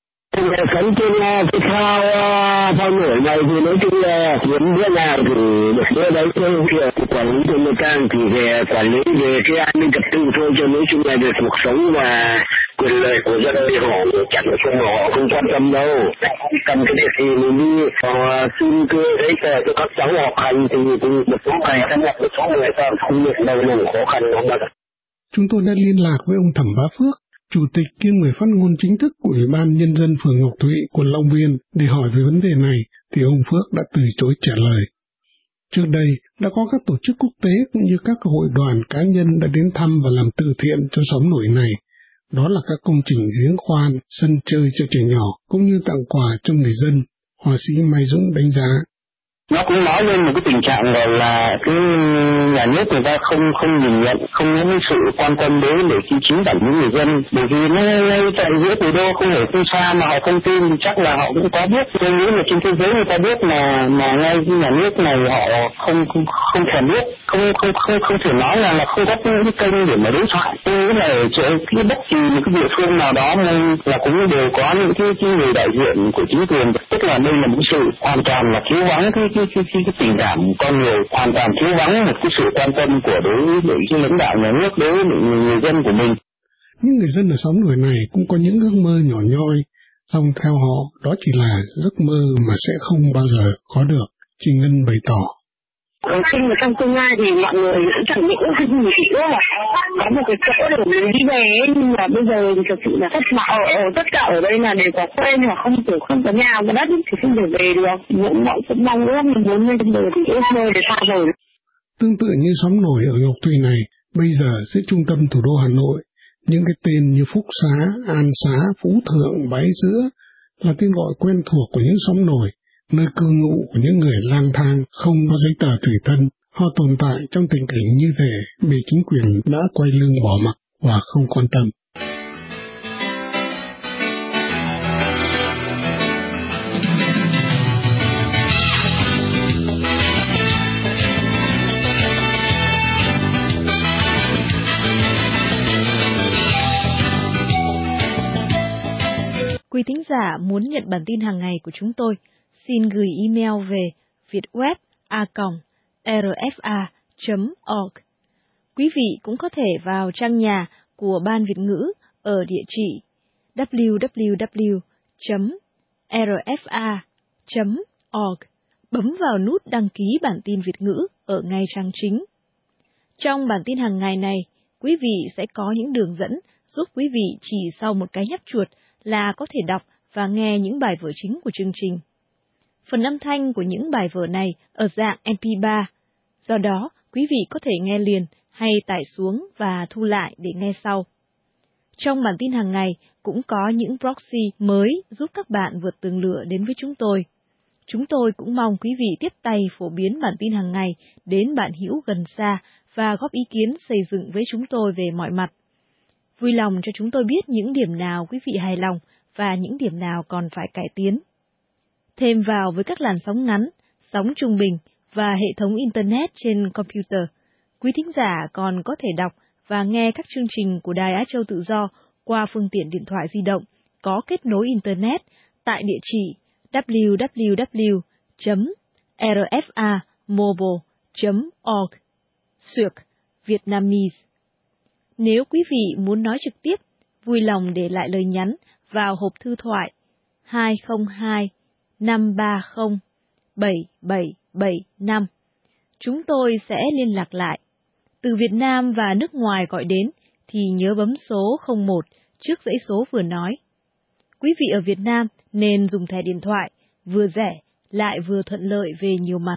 Sống trên cái thao thao nổi này thì nói chung là muốn bữa nào thì được bữa đấy thôi, quản lý trên người ta thì về quản lý về cái an ninh trật tự thôi, cho nói chung là về cuộc sống và quyền lợi của dân thì họ chẳng không họ không quan tâm đâu. Cầm cái việc gì mình đi họ xin cơ giấy tờ cho các cháu học hành thì một số ngày ta nhập một số người ta không nhận đâu là khó khăn lắm mà. Chúng tôi đã liên lạc với ông Thẩm Bá Phước, Chủ tịch kiêm người phát ngôn chính thức của Ủy ban Nhân dân phường Ngọc Thụy, quận Long Biên để hỏi về vấn đề này, thì ông Phước đã từ chối trả lời. Trước đây, đã có các tổ chức quốc tế cũng như các hội đoàn cá nhân đã đến thăm và làm từ thiện cho xóm nổi này. Đó là các công trình giếng khoan, sân chơi cho trẻ nhỏ, cũng như tặng quà cho người dân, họa sĩ Mai Dũng đánh giá. Nó cũng nói lên một cái tình trạng gọi là cái nhà nước người ta không không nhìn nhận, không có cái sự quan tâm đến để khi chính bản những người dân, bởi vì nó ngay tại giữa thủ đô không phải không xa mà họ không tin thì chắc là họ cũng có biết. Tôi nghĩ là trên thế giới người ta biết mà mà ngay nhà nước này họ không không không thể biết, không không không không thể nói là là không có cái kênh để mà đối thoại. Tôi nghĩ là ở chỗ cái bất kỳ một cái địa phương nào đó là cũng đều có những cái, cái người đại diện của chính quyền, tức là đây là một sự hoàn toàn là thiếu vắng cái cái cái, cái, cái tình cảm con người, hoàn toàn thiếu vắng một cái sự quan tâm của đối với cái lãnh đạo nhà nước đối với người dân của mình. Những người dân ở xóm nổi này cũng có những ước mơ nhỏ nhoi, song theo họ đó chỉ là giấc mơ mà sẽ không bao giờ có được, chị Ngân bày tỏ. Khi mà trong tương lai thì mọi người cũng chẳng những cái gì nữa là có một cái chỗ để mình đi về, nhưng mà bây giờ thì thực sự là tất cả ở, ở tất cả ở đây là đều có quen hoặc không kiểu không có nhà có đất thì không thể về được. Những mọi cũng mong ước mình muốn lên bờ thì ước mơ để xa rồi. Tương tự như xóm nổi ở Ngọc Thụy này, bây giờ giữa trung tâm thủ đô Hà Nội, những cái tên như Phúc Xá, An Xá, Phú Thượng, Bái Giữa là tên gọi quen thuộc của những xóm nổi, nơi cư ngụ của những người lang thang không có giấy tờ tùy thân. Họ tồn tại trong tình cảnh như thế bị chính quyền đã quay lưng bỏ mặc và không quan tâm. Quý thính giả muốn nhận bản tin hàng ngày của chúng tôi, xin gửi email về vietweb a còng r f a chấm org. Quý vị cũng có thể vào trang nhà của Ban Việt ngữ ở địa chỉ w w w chấm r f a chấm org, bấm vào nút đăng ký bản tin Việt ngữ ở ngay trang chính. Trong bản tin hàng ngày này, quý vị sẽ có những đường dẫn giúp quý vị chỉ sau một cái nhấp chuột là có thể đọc và nghe những bài vở chính của chương trình. Phần âm thanh của những bài vở này ở dạng em pê ba, do đó quý vị có thể nghe liền hay tải xuống và thu lại để nghe sau. Trong bản tin hàng ngày cũng có những proxy mới giúp các bạn vượt tường lửa đến với chúng tôi. Chúng tôi cũng mong quý vị tiếp tay phổ biến bản tin hàng ngày đến bạn hữu gần xa và góp ý kiến xây dựng với chúng tôi về mọi mặt. Vui lòng cho chúng tôi biết những điểm nào quý vị hài lòng và những điểm nào còn phải cải tiến. Thêm vào với các làn sóng ngắn, sóng trung bình và hệ thống Internet trên computer, quý thính giả còn có thể đọc và nghe các chương trình của Đài Á Châu Tự Do qua phương tiện điện thoại di động có kết nối Internet tại địa chỉ w w w chấm r f a mobile chấm org xuyệt Vietnamese. Nếu quý vị muốn nói trực tiếp, vui lòng để lại lời nhắn vào hộp thư thoại hai không hai năm ba không bảy bảy bảy năm. Chúng tôi sẽ liên lạc lại. Từ Việt Nam và nước ngoài gọi đến thì nhớ bấm số không một trước dãy số vừa nói. Quý vị ở Việt Nam nên dùng thẻ điện thoại, vừa rẻ lại vừa thuận lợi về nhiều mặt.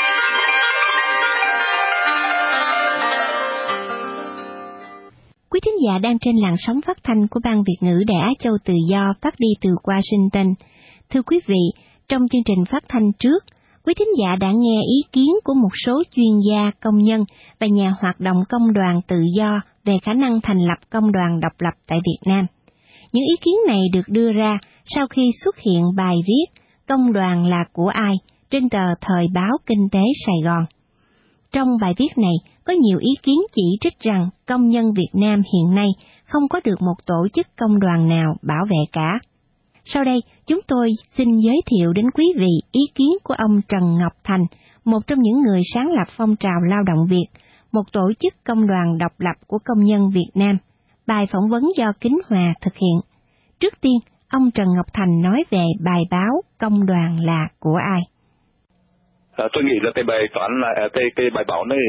Quý thính giả đang trên làn sóng phát thanh của Ban Việt ngữ Đài Á Châu Tự Do phát đi từ Washington. Thưa quý vị, trong chương trình phát thanh trước, quý thính giả đã nghe ý kiến của một số chuyên gia, công nhân và nhà hoạt động công đoàn tự do về khả năng thành lập công đoàn độc lập tại Việt Nam. Những ý kiến này được đưa ra sau khi xuất hiện bài viết "Công đoàn là của ai" trên tờ Thời báo Kinh tế Sài Gòn. Trong bài viết này có nhiều ý kiến chỉ trích rằng công nhân Việt Nam hiện nay không có được một tổ chức công đoàn nào bảo vệ cả. Sau đây, chúng tôi xin giới thiệu đến quý vị ý kiến của ông Trần Ngọc Thành, một trong những người sáng lập phong trào lao động Việt, một tổ chức công đoàn độc lập của công nhân Việt Nam. Bài phỏng vấn do Kính Hòa thực hiện. Trước tiên, ông Trần Ngọc Thành nói về bài báo "Công đoàn là của ai". À, tôi nghĩ là cái bài toán là cái cái bài báo này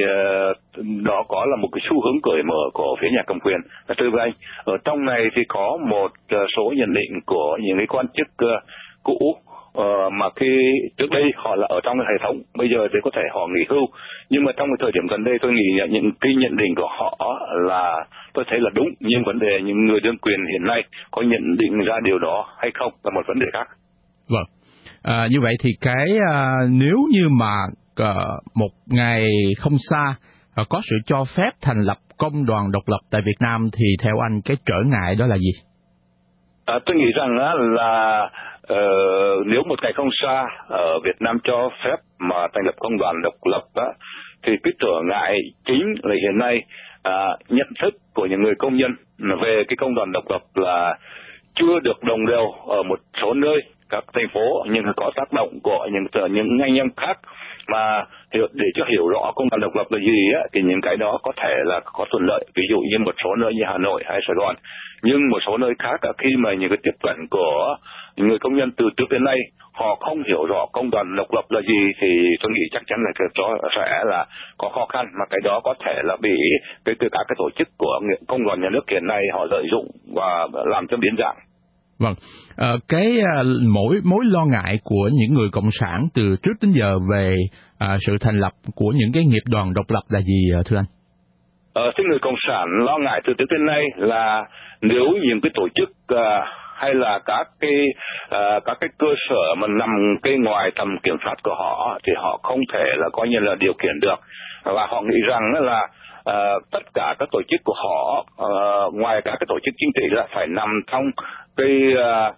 đó có là một cái xu hướng cởi mở của phía nhà cầm quyền. Thưa với anh, ở trong này thì có một số nhận định của những cái quan chức cũ uh, mà khi trước đây họ là ở trong cái hệ thống, bây giờ thì có thể họ nghỉ hưu, nhưng mà trong cái thời điểm gần đây tôi nghĩ những cái nhận định của họ là tôi thấy là đúng, nhưng vấn đề những người đương quyền hiện nay có nhận định ra điều đó hay không là một vấn đề khác. Vâng. À, như vậy thì cái à, nếu như mà à, một ngày không xa à, có sự cho phép thành lập công đoàn độc lập tại Việt Nam thì theo anh cái trở ngại đó là gì? À, tôi nghĩ rằng á, là uh, nếu một ngày không xa ở Việt Nam cho phép mà thành lập công đoàn độc lập á, thì cái trở ngại chính là hiện nay à, nhận thức của những người công nhân về cái công đoàn độc lập là chưa được đồng đều ở một số nơi, các thành phố, nhưng có tác động của những những anh em khác mà hiểu, để cho hiểu rõ công đoàn độc lập là gì á, thì những cái đó có thể là có thuận lợi, ví dụ như một số nơi như Hà Nội hay Sài Gòn, nhưng một số nơi khác khi mà những cái tiếp cận của những người công nhân từ trước đến nay họ không hiểu rõ công đoàn độc lập là gì thì tôi nghĩ chắc chắn là cho sẽ là có khó khăn, mà cái đó có thể là bị cái từ các cái tổ chức của công đoàn nhà nước hiện nay họ lợi dụng và làm cho biến dạng. Vâng, à, cái à, mỗi mối lo ngại của những người cộng sản từ trước đến giờ về à, sự thành lập của những cái nghiệp đoàn độc lập là gì thưa anh? Ờ, cái người cộng sản lo ngại từ trước đến nay là nếu những cái tổ chức à, hay là các cái à, các cái cơ sở mà nằm cái ngoài tầm kiểm soát của họ thì họ không thể là coi như là điều khiển được, và họ nghĩ rằng là Uh, tất cả các tổ chức của họ uh, ngoài các cái tổ chức chính trị là phải nằm trong cái uh,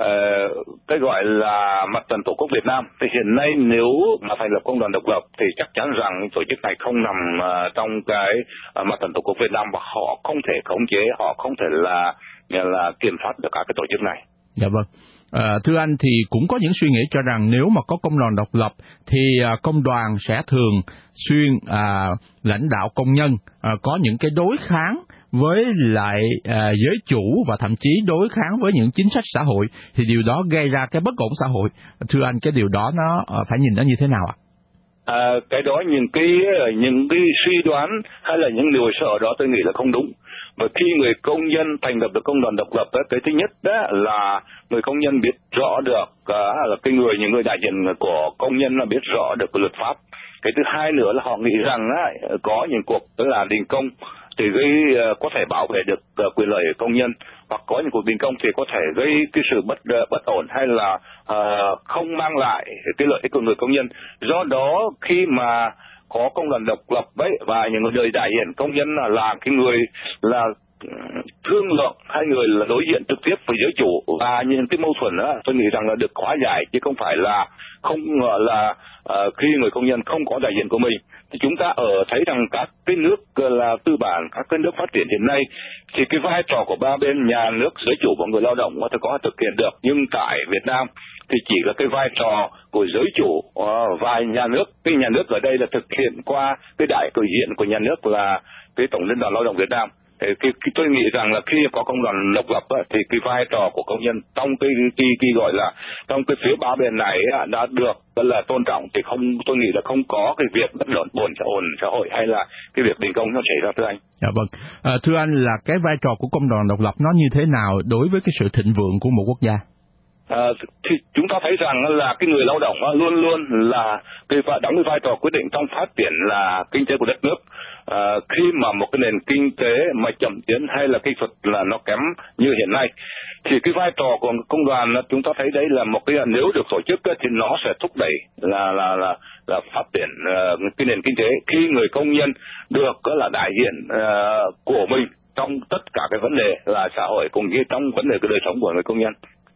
uh, cái gọi là Mặt trận Tổ quốc Việt Nam. Thì hiện nay nếu mà thành lập công đoàn độc lập thì chắc chắn rằng tổ chức này không nằm uh, trong cái uh, Mặt trận Tổ quốc Việt Nam, và họ không thể khống chế, họ không thể là là kiểm soát được các cái tổ chức này. Dạ vâng. À, thưa anh, thì cũng có những suy nghĩ cho rằng nếu mà có công đoàn độc lập thì à, công đoàn sẽ thường xuyên à, lãnh đạo công nhân, à, có những cái đối kháng với lại à, giới chủ và thậm chí đối kháng với những chính sách xã hội, thì điều đó gây ra cái bất ổn xã hội. Thưa anh, cái điều đó nó à, phải nhìn nó như thế nào ạ? À, cái đó những cái những cái suy đoán hay là những điều sợ đó tôi nghĩ là không đúng. Và khi người công nhân thành lập được công đoàn độc lập đó, cái thứ nhất đó là người công nhân biết rõ được uh, là cái người những người đại diện của công nhân là biết rõ được cái luật pháp. Cái thứ hai nữa là họ nghĩ rằng uh, có những cuộc là đình công thì gây uh, có thể bảo vệ được uh, quyền lợi của công nhân, hoặc có những cuộc đình công thì có thể gây cái sự bất uh, bất ổn hay là uh, không mang lại cái lợi ích của người công nhân. Do đó khi mà có công đoàn độc lập ấy và những người đại diện công nhân là, là cái người là thương lượng, hai người là đối diện trực tiếp với giới chủ, và những cái mâu thuẫn đó tôi nghĩ rằng là được hóa giải, chứ không phải là không là uh, khi người công nhân không có đại diện của mình. Thì chúng ta ở thấy rằng các cái nước là tư bản, các cái nước phát triển hiện nay thì cái vai trò của ba bên nhà nước, giới chủ và người lao động có có thực hiện được, nhưng tại Việt Nam thì chỉ là cái vai trò của giới chủ uh, và nhà nước. Cái nhà nước ở đây là thực hiện qua cái đại cử diện của nhà nước là cái Tổng Liên đoàn Lao động Việt Nam. Thì cái, cái, tôi nghĩ rằng là khi có công đoàn độc lập á, thì cái vai trò của công nhân trong cái cái, cái gọi là trong cái phía ba bên này á, đã được là tôn trọng, thì không tôi nghĩ là không có cái việc bất lộn bồn xã hội xã hội hay là cái việc đình công nó xảy ra, thưa anh. Dạ vâng, à, thưa anh, là cái vai trò của công đoàn độc lập nó như thế nào đối với cái sự thịnh vượng của một quốc gia? À, thì chúng ta thấy rằng là cái người lao động luôn luôn là cái đóng cái vai trò quyết định trong phát triển là kinh tế của đất nước. À, khi mà một cái nền kinh tế mà chậm tiến hay là kỹ thuật là nó kém như hiện nay, thì cái vai trò của công đoàn chúng ta thấy đấy là một cái, nếu được tổ chức thì nó sẽ thúc đẩy là là là là phát triển uh, cái nền kinh tế, khi người công nhân được là đại diện uh, của mình trong tất cả cái vấn đề là xã hội cũng như trong vấn đề cái đời sống của người công nhân.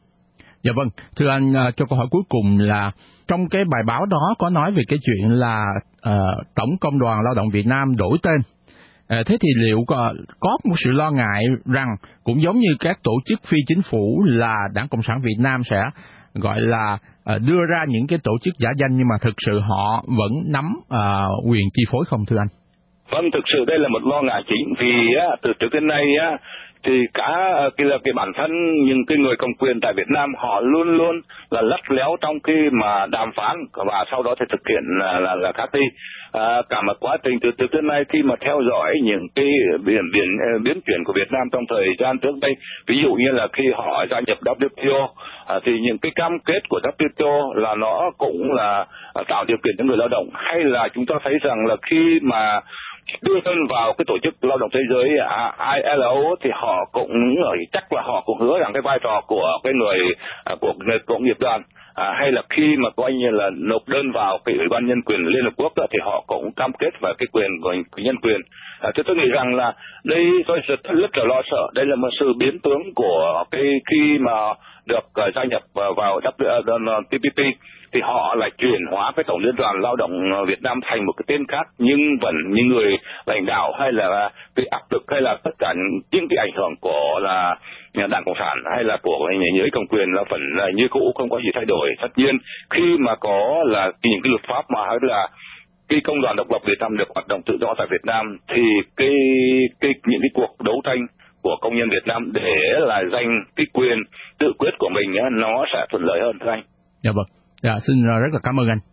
Dạ vâng, thưa anh, cho câu hỏi cuối cùng là trong cái bài báo đó có nói về cái chuyện là uh, Tổng Công đoàn Lao động Việt Nam đổi tên. Uh, thế thì liệu có, có một sự lo ngại rằng cũng giống như các tổ chức phi chính phủ là Đảng Cộng sản Việt Nam sẽ gọi là uh, đưa ra những cái tổ chức giả danh nhưng mà thực sự họ vẫn nắm uh, quyền chi phối không, thưa anh? Vâng, thực sự đây là một lo ngại chính, vì á, từ trước đến nay á, thì cả cái là cái bản thân những cái người cầm quyền tại Việt Nam họ luôn luôn là lắt léo trong khi mà đàm phán và sau đó thì thực hiện là là, là các đi à, cả một quá trình từ trước đến nay khi mà theo dõi những cái biến biến biến chuyển của Việt Nam trong thời gian trước đây, ví dụ như là khi họ gia nhập W T O à, thì những cái cam kết của W T O là nó cũng là tạo điều kiện cho người lao động, hay là chúng ta thấy rằng là khi mà đưa thân vào cái tổ chức lao động thế giới I L O thì họ cũng chắc là họ cũng hứa rằng cái vai trò của cái người của người cộng nghiệp đoàn à, hay là khi mà coi như là nộp đơn vào cái ủy ban nhân quyền Liên Hợp Quốc đó, thì họ cũng cam kết vào cái quyền của nhân quyền. À, thì tôi nghĩ rằng là đây tôi rất, rất là lo sợ, đây là một sự biến tướng của cái khi mà được uh, gia nhập uh, vào T P P thì họ lại chuyển hóa cái Tổng Liên đoàn Lao động Việt Nam thành một cái tên khác, nhưng vẫn những người lãnh đạo hay là cái áp lực hay là tất cả những cái ảnh hưởng của là Đảng Cộng sản hay là của nhà giới cầm quyền là vẫn là như cũ, không có gì thay đổi. Tất nhiên khi mà có là những cái luật pháp mà hay là cái công đoàn độc lập Việt Nam được hoạt động tự do tại Việt Nam thì cái cái những cái cuộc đấu tranh của công nhân Việt Nam để là giành cái quyền tự quyết của mình á, nó sẽ thuận lợi hơn, thưa anh. Dạ vâng. Dạ, xin rất là cảm ơn anh.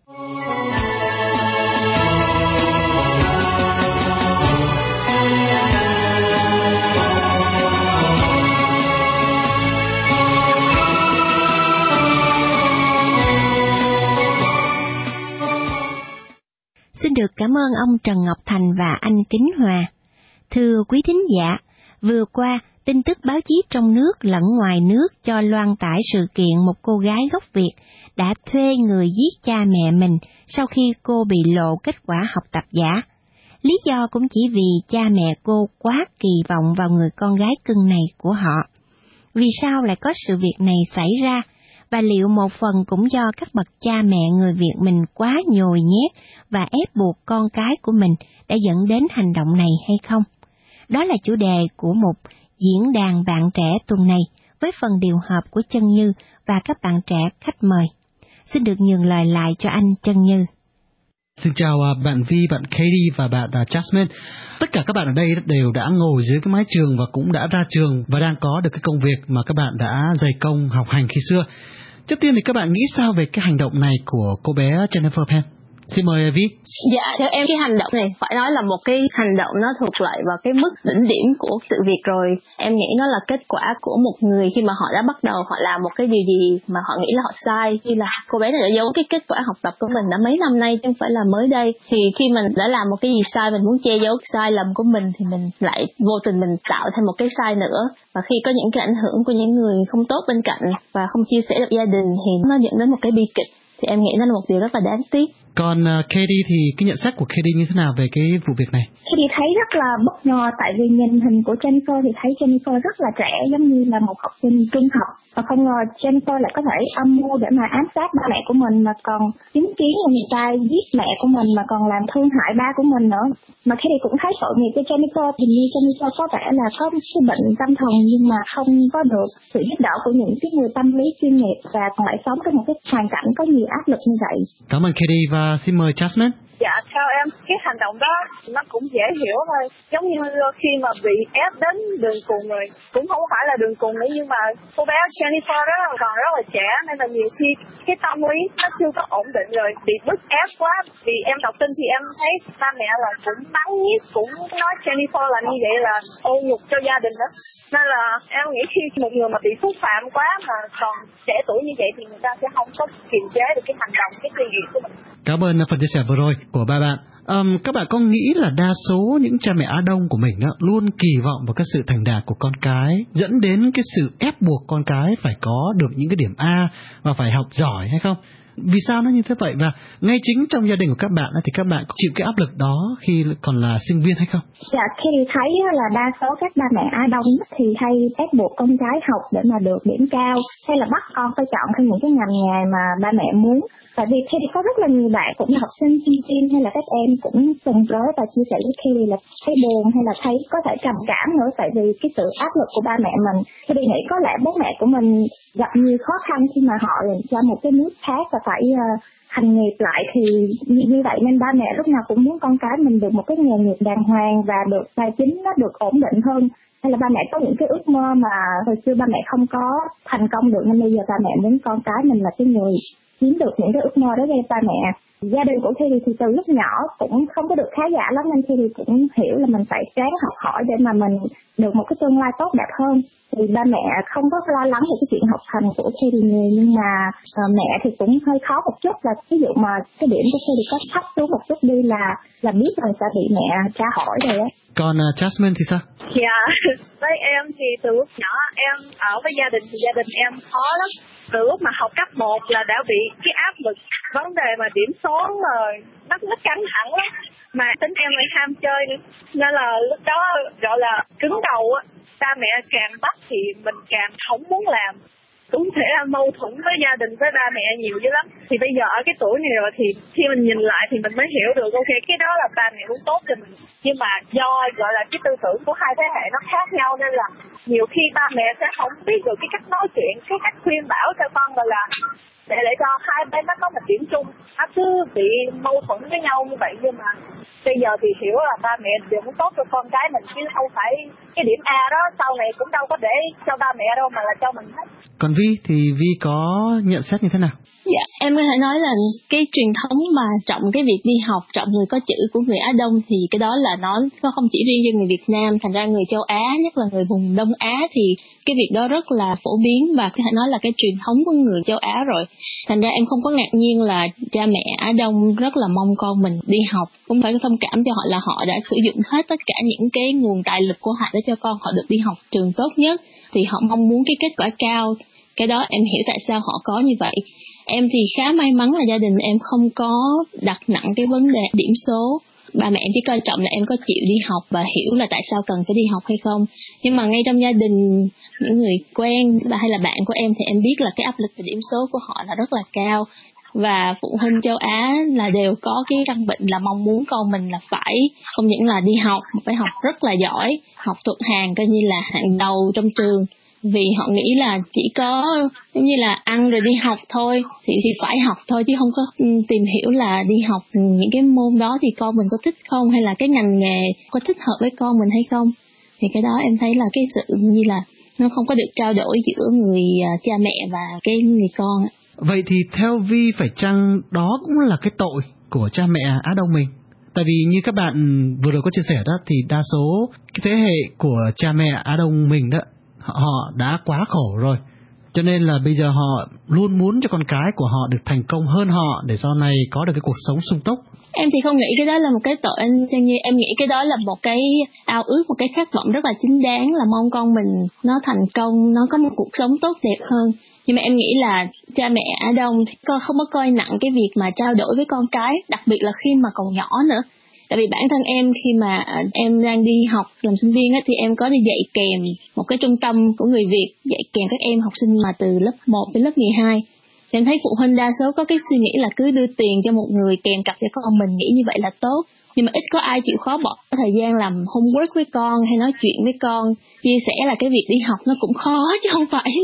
Xin được cảm ơn ông Trần Ngọc Thành và anh Kính Hòa. Thưa quý thính giả, vừa qua, tin tức báo chí trong nước lẫn ngoài nước cho loan tải sự kiện một cô gái gốc Việt đã thuê người giết cha mẹ mình sau khi cô bị lộ kết quả học tập giả. Lý do cũng chỉ vì cha mẹ cô quá kỳ vọng vào người con gái cưng này của họ. Vì sao lại có sự việc này xảy ra? Và liệu một phần cũng do các bậc cha mẹ người Việt mình quá nhồi nhét và ép buộc con cái của mình đã dẫn đến hành động này hay không? Đó là chủ đề của một diễn đàn bạn trẻ tuần này với phần điều hợp của Chân Như và các bạn trẻ khách mời. Xin được nhường lời lại cho anh Chân Như. Xin chào bạn Vi, bạn Katie và bạn Jasmine. Tất cả các bạn ở đây đều đã ngồi dưới cái mái trường và cũng đã ra trường và đang có được cái công việc mà các bạn đã dày công học hành khi xưa. Trước tiên thì các bạn nghĩ sao về cái hành động này của cô bé Jennifer Penn? Xin mời Vi. Dạ, theo em cái hành động này phải nói là một cái hành động nó thuộc lại vào cái mức đỉnh điểm của sự việc rồi. Em nghĩ nó là kết quả của một người khi mà họ đã bắt đầu họ làm một cái điều gì mà họ nghĩ là họ sai. Như là cô bé này đã giấu cái kết quả học tập của mình đã mấy năm nay chứ không phải là mới đây. Thì khi mình đã làm một cái gì sai, mình muốn che giấu cái sai lầm của mình thì mình lại vô tình mình tạo thêm một cái sai nữa. Và khi có những cái ảnh hưởng của những người không tốt bên cạnh và không chia sẻ được gia đình thì nó dẫn đến một cái bi kịch. Thì em nghĩ nó là một điều rất là đáng tiếc. Còn uh, Katie thì cái nhận xét của Katie như thế nào về cái vụ việc này? Katie thấy rất là bất ngờ tại vì nhìn hình của Jennifer thì thấy Jennifer rất là trẻ, giống như là một học sinh trung học. Và không ngờ Jennifer lại có thể âm mưu để mà ám sát ba mẹ của mình, mà còn chứng kiến người ta giết mẹ của mình, mà còn làm thương hại ba của mình nữa. Mà Katie cũng thấy tội nghiệp cho Jennifer, hình như Jennifer có vẻ là có cái bệnh tâm thần nhưng mà không có được sự giúp đỡ của những cái người tâm lý chuyên nghiệp và còn lại sống trong một cái hoàn cảnh có nhiều áp lực như vậy. Cảm ơn Katie và xin mời Jasmine. Dạ, theo em, cái hành động đó nó cũng dễ hiểu thôi. Giống như khi mà bị ép đến đường cùng rồi, cũng không phải là đường cùng nữa, nhưng mà cô bé Jennifer đó còn rất là trẻ, nên là nhiều khi cái tâm lý nó chưa có ổn định rồi, bị bức ép quá. Vì em đọc tin thì em thấy ba mẹ là cũng mắng nhiếc, cũng nói Jennifer là như vậy là ô nhục cho gia đình đó. Nên là em nghĩ khi một người mà bị xúc phạm quá mà còn trẻ tuổi như vậy thì người ta sẽ không có kiềm chế được cái hành động, cái suy nghĩ của mình. Cảm ơn phần chia sẻ vừa rồi của ba bạn. Um, các bạn có nghĩ là đa số những cha mẹ Á Đông của mình đó, luôn kỳ vọng vào cái sự thành đạt của con cái, dẫn đến cái sự ép buộc con cái phải có được những cái điểm A và phải học giỏi hay không? Vì sao nó như thế vậy? Và ngay chính trong gia đình của các bạn thì các bạn có chịu cái áp lực đó khi còn là sinh viên hay không? Dạ, khi thấy là đa số các ba mẹ Á Đông thì hay ép buộc con cái học để mà được điểm cao, hay là bắt con phải chọn theo những cái ngành nghề mà ba mẹ muốn. Tại vì khi có rất là nhiều bạn cũng là học sinh, sinh viên hay là các em cũng từng tới và chia sẻ với Kelly là thấy buồn hay là thấy có thể trầm cảm nữa, tại vì cái sự áp lực của ba mẹ mình. Kelly nghĩ có lẽ bố mẹ của mình gặp nhiều khó khăn khi mà họ ra một cái nước khác và phải uh, hành nghiệp lại, thì như vậy nên ba mẹ lúc nào cũng muốn con cái mình được một cái nghề nghiệp đàng hoàng và được tài chính nó được ổn định hơn. Hay là ba mẹ có những cái ước mơ mà hồi xưa ba mẹ không có thành công được, nên bây giờ ba mẹ muốn con cái mình là cái người chiếm được những cái ước mơ đó cho ba mẹ. Gia đình của Kelly thì từ lúc nhỏ cũng không có được khá giả lắm, nên Kelly cũng hiểu là mình phải ráng học hỏi để mà mình được một cái tương lai tốt đẹp hơn. Thì ba mẹ không có lo lắng về cái chuyện học hành của Kelly nhiều, nhưng mà uh, mẹ thì cũng hơi khó một chút, là ví dụ mà cái điểm của Kelly có thấp xuống một chút đi là là biết là sẽ bị mẹ tra hỏi rồi á. Còn uh, Jasmine thì sao? Dạ, với em thì từ lúc nhỏ em ở với gia đình thì gia đình em khó lắm. Từ lúc mà học cấp một là đã bị cái áp lực vấn đề mà điểm số rồi nó nó căng thẳng lắm, mà tính em lại ham chơi nữa, nên là lúc đó gọi là cứng đầu á, ba mẹ càng bắt thì mình càng không muốn làm, cũng thể là mâu thuẫn với gia đình với ba mẹ nhiều dữ lắm. Thì bây giờ ở cái tuổi này rồi thì khi mình nhìn lại thì mình mới hiểu được ok cái đó là ba mẹ muốn tốt cho mình, nhưng mà do gọi là cái tư tưởng của hai thế hệ nó khác nhau nên là nhiều khi ba mẹ sẽ không biết được cái cách nói chuyện, cái cách khuyên bảo cho con, gọi là để để cho hai bên nó có một điểm chung, nó cứ bị mâu thuẫn với nhau như vậy. Nhưng mà bây giờ thì hiểu là ba mẹ đều muốn tốt cho con cái mình, chứ không phải cái điểm A đó sau này cũng đâu có để cho ba mẹ đâu mà là cho mình hết. Còn Vi thì Vi có nhận xét như thế nào? Dạ, em có thể nói là cái truyền thống mà trọng cái việc đi học, trọng người có chữ của người Á Đông thì cái đó là nó không chỉ riêng cho người Việt Nam, thành ra người châu Á, nhất là người vùng Đông Á thì cái việc đó rất là phổ biến và có thể nói là cái truyền thống của người châu Á rồi. Thành ra em không có ngạc nhiên là cha mẹ Á Đông rất là mong con mình đi học, cũng phải thông cảm cho họ là họ đã sử dụng hết tất cả những cái nguồn tài lực của họ để cho con họ được đi học trường tốt nhất, thì họ mong muốn cái kết quả cao. Cái đó em hiểu tại sao họ có như vậy. Em thì khá may mắn là gia đình em không có đặt nặng cái vấn đề điểm số. Ba mẹ em chỉ coi trọng là em có chịu đi học và hiểu là tại sao cần phải đi học hay không. Nhưng mà ngay trong gia đình, những người quen hay là bạn của em thì em biết là cái áp lực về điểm số của họ là rất là cao. Và phụ huynh châu Á là đều có cái căn bệnh là mong muốn con mình là phải không những là đi học, mà phải học rất là giỏi, học thuộc hàng coi như là hạng đầu trong trường. Vì họ nghĩ là chỉ có giống như là ăn rồi đi học thôi thì, thì phải học thôi, chứ không có tìm hiểu là đi học những cái môn đó thì con mình có thích không, hay là cái ngành nghề có thích hợp với con mình hay không. Thì cái đó em thấy là cái sự như là nó không có được trao đổi giữa người cha mẹ và cái người con. Vậy thì theo Vi phải chăng đó cũng là cái tội của cha mẹ Á Đông mình? Tại vì như các bạn vừa rồi có chia sẻ đó, thì đa số cái thế hệ của cha mẹ Á Đông mình đó, họ đã quá khổ rồi, cho nên là bây giờ họ luôn muốn cho con cái của họ được thành công hơn họ để sau này có được cái cuộc sống sung túc. Em thì không nghĩ cái đó là một cái tội anh Trang Nhi, em nghĩ cái đó là một cái ao ước, một cái khát vọng rất là chính đáng, là mong con mình nó thành công, nó có một cuộc sống tốt đẹp hơn. Nhưng mà em nghĩ là cha mẹ Á Đông thì không có coi nặng cái việc mà trao đổi với con cái, đặc biệt là khi mà còn nhỏ nữa. Tại vì bản thân em khi mà em đang đi học làm sinh viên á, thì em có đi dạy kèm một cái trung tâm của người Việt, dạy kèm các em học sinh mà từ lớp một đến lớp mười hai. Thì em thấy phụ huynh đa số có cái suy nghĩ là cứ đưa tiền cho một người kèm cặp cho con mình, nghĩ như vậy là tốt. Nhưng mà ít có ai chịu khó bỏ thời gian làm homework với con hay nói chuyện với con, chia sẻ là cái việc đi học nó cũng khó chứ không phải là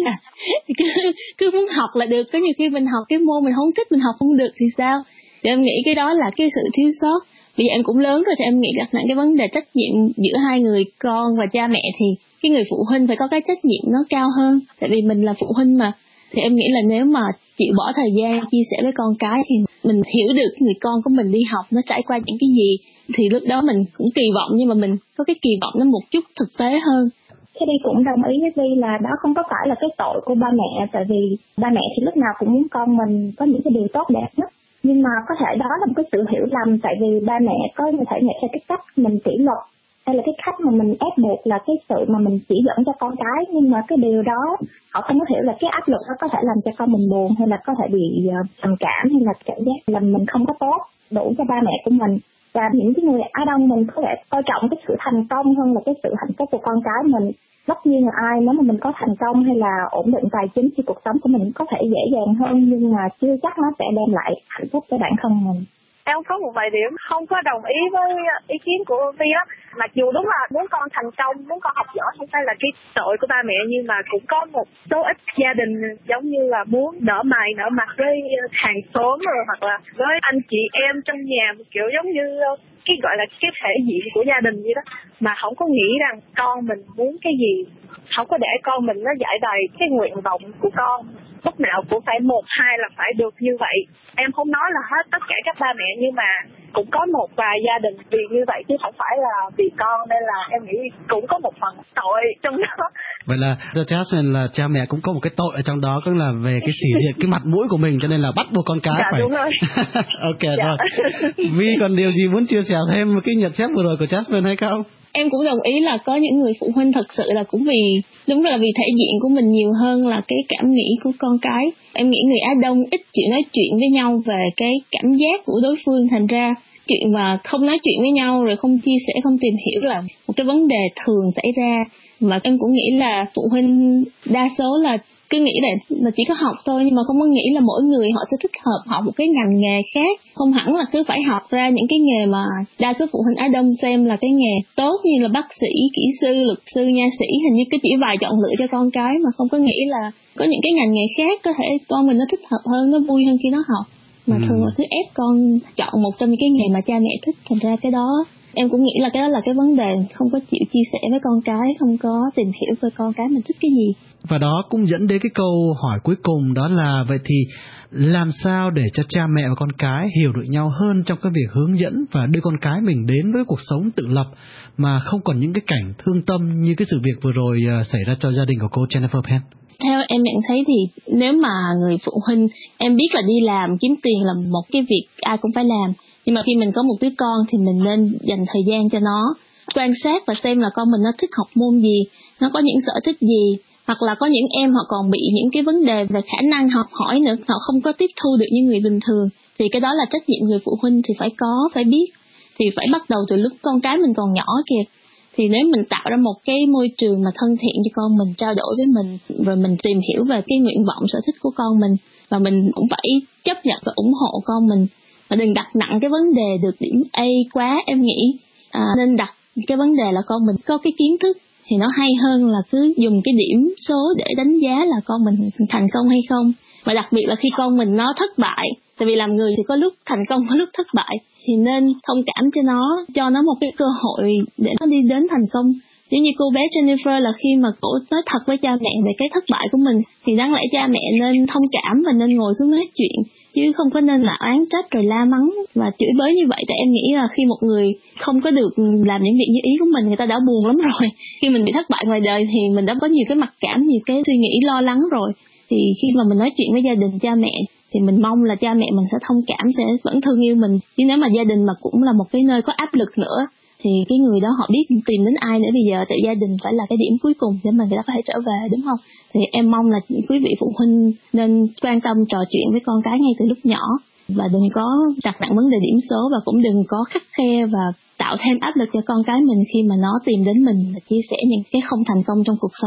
thì cứ, cứ muốn học là được. Có nhiều khi mình học cái môn mình không thích, mình học không được thì sao? Thì em nghĩ cái đó là cái sự thiếu sót. Bây giờ em cũng lớn rồi thì em nghĩ đặt nặng cái vấn đề trách nhiệm giữa hai người con và cha mẹ, thì cái người phụ huynh phải có cái trách nhiệm nó cao hơn. Tại vì mình là phụ huynh mà. Thì em nghĩ là nếu mà chịu bỏ thời gian chia sẻ với con cái thì mình hiểu được người con của mình đi học nó trải qua những cái gì, thì lúc đó mình cũng kỳ vọng, nhưng mà mình có cái kỳ vọng nó một chút thực tế hơn. Cái đi cũng đồng ý với Vi là đó không có phải là cái tội của ba mẹ, tại vì ba mẹ thì lúc nào cũng muốn con mình có những cái điều tốt đẹp nhất. Nhưng mà có thể đó là một cái sự hiểu lầm, tại vì ba mẹ có thể nghĩ theo cái cách mình kỷ luật hay là cái cách mà mình ép buộc là cái sự mà mình chỉ dẫn cho con cái, nhưng mà cái điều đó họ không có hiểu là cái áp lực đó có thể làm cho con mình buồn, hay là có thể bị trầm cảm, hay là cảm giác là mình không có tốt đủ cho ba mẹ của mình. Và những cái người Á Đông mình có thể coi trọng cái sự thành công hơn là cái sự hạnh phúc của con cái mình. Tất nhiên là ai nếu mà mình có thành công hay là ổn định tài chính thì cuộc sống của mình có thể dễ dàng hơn, nhưng mà chưa chắc nó sẽ đem lại hạnh phúc cho bản thân mình. Em có một vài điểm không có đồng ý với ý kiến của Vi á. Mặc dù đúng là muốn con thành công, muốn con học giỏi không phải là cái tội của ba mẹ, nhưng mà cũng có một số ít gia đình giống như là muốn nở mày nở mặt với hàng xóm rồi hoặc là với anh chị em trong nhà, kiểu giống như cái gọi là cái thể diện của gia đình vậy đó, mà không có nghĩ rằng con mình muốn cái gì, không có để con mình nó giải đầy cái nguyện vọng của con. Lúc nào cũng phải một hai là phải được như vậy. Em không nói là hết tất cả các ba mẹ, nhưng mà cũng có một vài gia đình vì như vậy chứ không phải là vì con, nên là em nghĩ cũng có một phần tội trong đó. Vậy là Jasmine là cha mẹ cũng có một cái tội ở trong đó, tức là về cái sỉ diện cái mặt mũi của mình, cho nên là bắt buộc con cái dạ, phải. Đúng rồi. Ok dạ. Rồi. Vi còn điều gì muốn chia sẻ thêm cái nhận xét vừa rồi của Jasmine hay không? Em cũng đồng ý là có những người phụ huynh thật sự là cũng vì, đúng là vì thể diện của mình nhiều hơn là cái cảm nghĩ của con cái. Em nghĩ người Á Đông ít chịu nói chuyện với nhau về cái cảm giác của đối phương, thành ra chuyện mà không nói chuyện với nhau rồi không chia sẻ, không tìm hiểu là một cái vấn đề thường xảy ra. Và em cũng nghĩ là phụ huynh đa số là cứ nghĩ là, là chỉ có học thôi, nhưng mà không có nghĩ là mỗi người họ sẽ thích hợp học một cái ngành nghề khác. Không hẳn là cứ phải học ra những cái nghề mà đa số phụ huynh Á Đông xem là cái nghề tốt, như là bác sĩ, kỹ sư, luật sư, nha sĩ. Hình như cứ chỉ vài chọn lựa cho con cái mà không có nghĩ là có những cái ngành nghề khác có thể con mình nó thích hợp hơn, nó vui hơn khi nó học. Mà ừ. thường là cứ ép con chọn một trong những cái nghề mà cha mẹ thích, thành ra cái đó em cũng nghĩ là cái đó là cái vấn đề không có chịu chia sẻ với con cái, không có tìm hiểu với con cái mình thích cái gì. Và đó cũng dẫn đến cái câu hỏi cuối cùng, đó là vậy thì làm sao để cho cha mẹ và con cái hiểu được nhau hơn trong cái việc hướng dẫn và đưa con cái mình đến với cuộc sống tự lập mà không còn những cái cảnh thương tâm như cái sự việc vừa rồi xảy ra cho gia đình của cô Jennifer Penn? Theo em nhận thấy thì nếu mà người phụ huynh, em biết là đi làm kiếm tiền là một cái việc ai cũng phải làm, nhưng mà khi mình có một đứa con thì mình nên dành thời gian cho nó, quan sát và xem là con mình nó thích học môn gì, nó có những sở thích gì, hoặc là có những em họ còn bị những cái vấn đề về khả năng học hỏi nữa, họ không có tiếp thu được như người bình thường, thì cái đó là trách nhiệm người phụ huynh thì phải có, phải biết, thì phải bắt đầu từ lúc con cái mình còn nhỏ kìa. Thì nếu mình tạo ra một cái môi trường mà thân thiện cho con mình, trao đổi với mình, rồi mình tìm hiểu về cái nguyện vọng sở thích của con mình, và mình cũng phải chấp nhận và ủng hộ con mình, và đừng đặt nặng cái vấn đề được điểm A quá. Em nghĩ à, nên đặt cái vấn đề là con mình có cái kiến thức thì nó hay hơn là cứ dùng cái điểm số để đánh giá là con mình thành công hay không. Và đặc biệt là khi con mình nó thất bại, tại vì làm người thì có lúc thành công có lúc thất bại, thì nên thông cảm cho nó, cho nó một cái cơ hội để nó đi đến thành công. Giống như cô bé Jennifer là khi mà cô nói thật với cha mẹ về cái thất bại của mình, thì đáng lẽ cha mẹ nên thông cảm và nên ngồi xuống nói chuyện, chứ không có nên là oán trách rồi la mắng và chửi bới như vậy. Tại em nghĩ là khi một người không có được làm những việc như ý của mình, người ta đã buồn lắm rồi. Khi mình bị thất bại ngoài đời thì mình đã có nhiều cái mặc cảm, nhiều cái suy nghĩ lo lắng rồi. Thì khi mà mình nói chuyện với gia đình cha mẹ thì mình mong là cha mẹ mình sẽ thông cảm, sẽ vẫn thương yêu mình. Chứ nếu mà gia đình mà cũng là một cái nơi có áp lực nữa thì cái người đó họ biết tìm đến ai nữa bây giờ, tại gia đình phải là cái điểm cuối cùng để mà người ta có thể trở về, đúng không? Thì em mong là quý vị phụ huynh nên quan tâm trò chuyện với con cái ngay từ lúc nhỏ, và đừng có đặt nặng vấn đề điểm số, và cũng đừng có khắt khe và tạo thêm áp lực cho con cái mình khi mà nó tìm đến mình và chia sẻ những cái không thành công trong cuộc sống.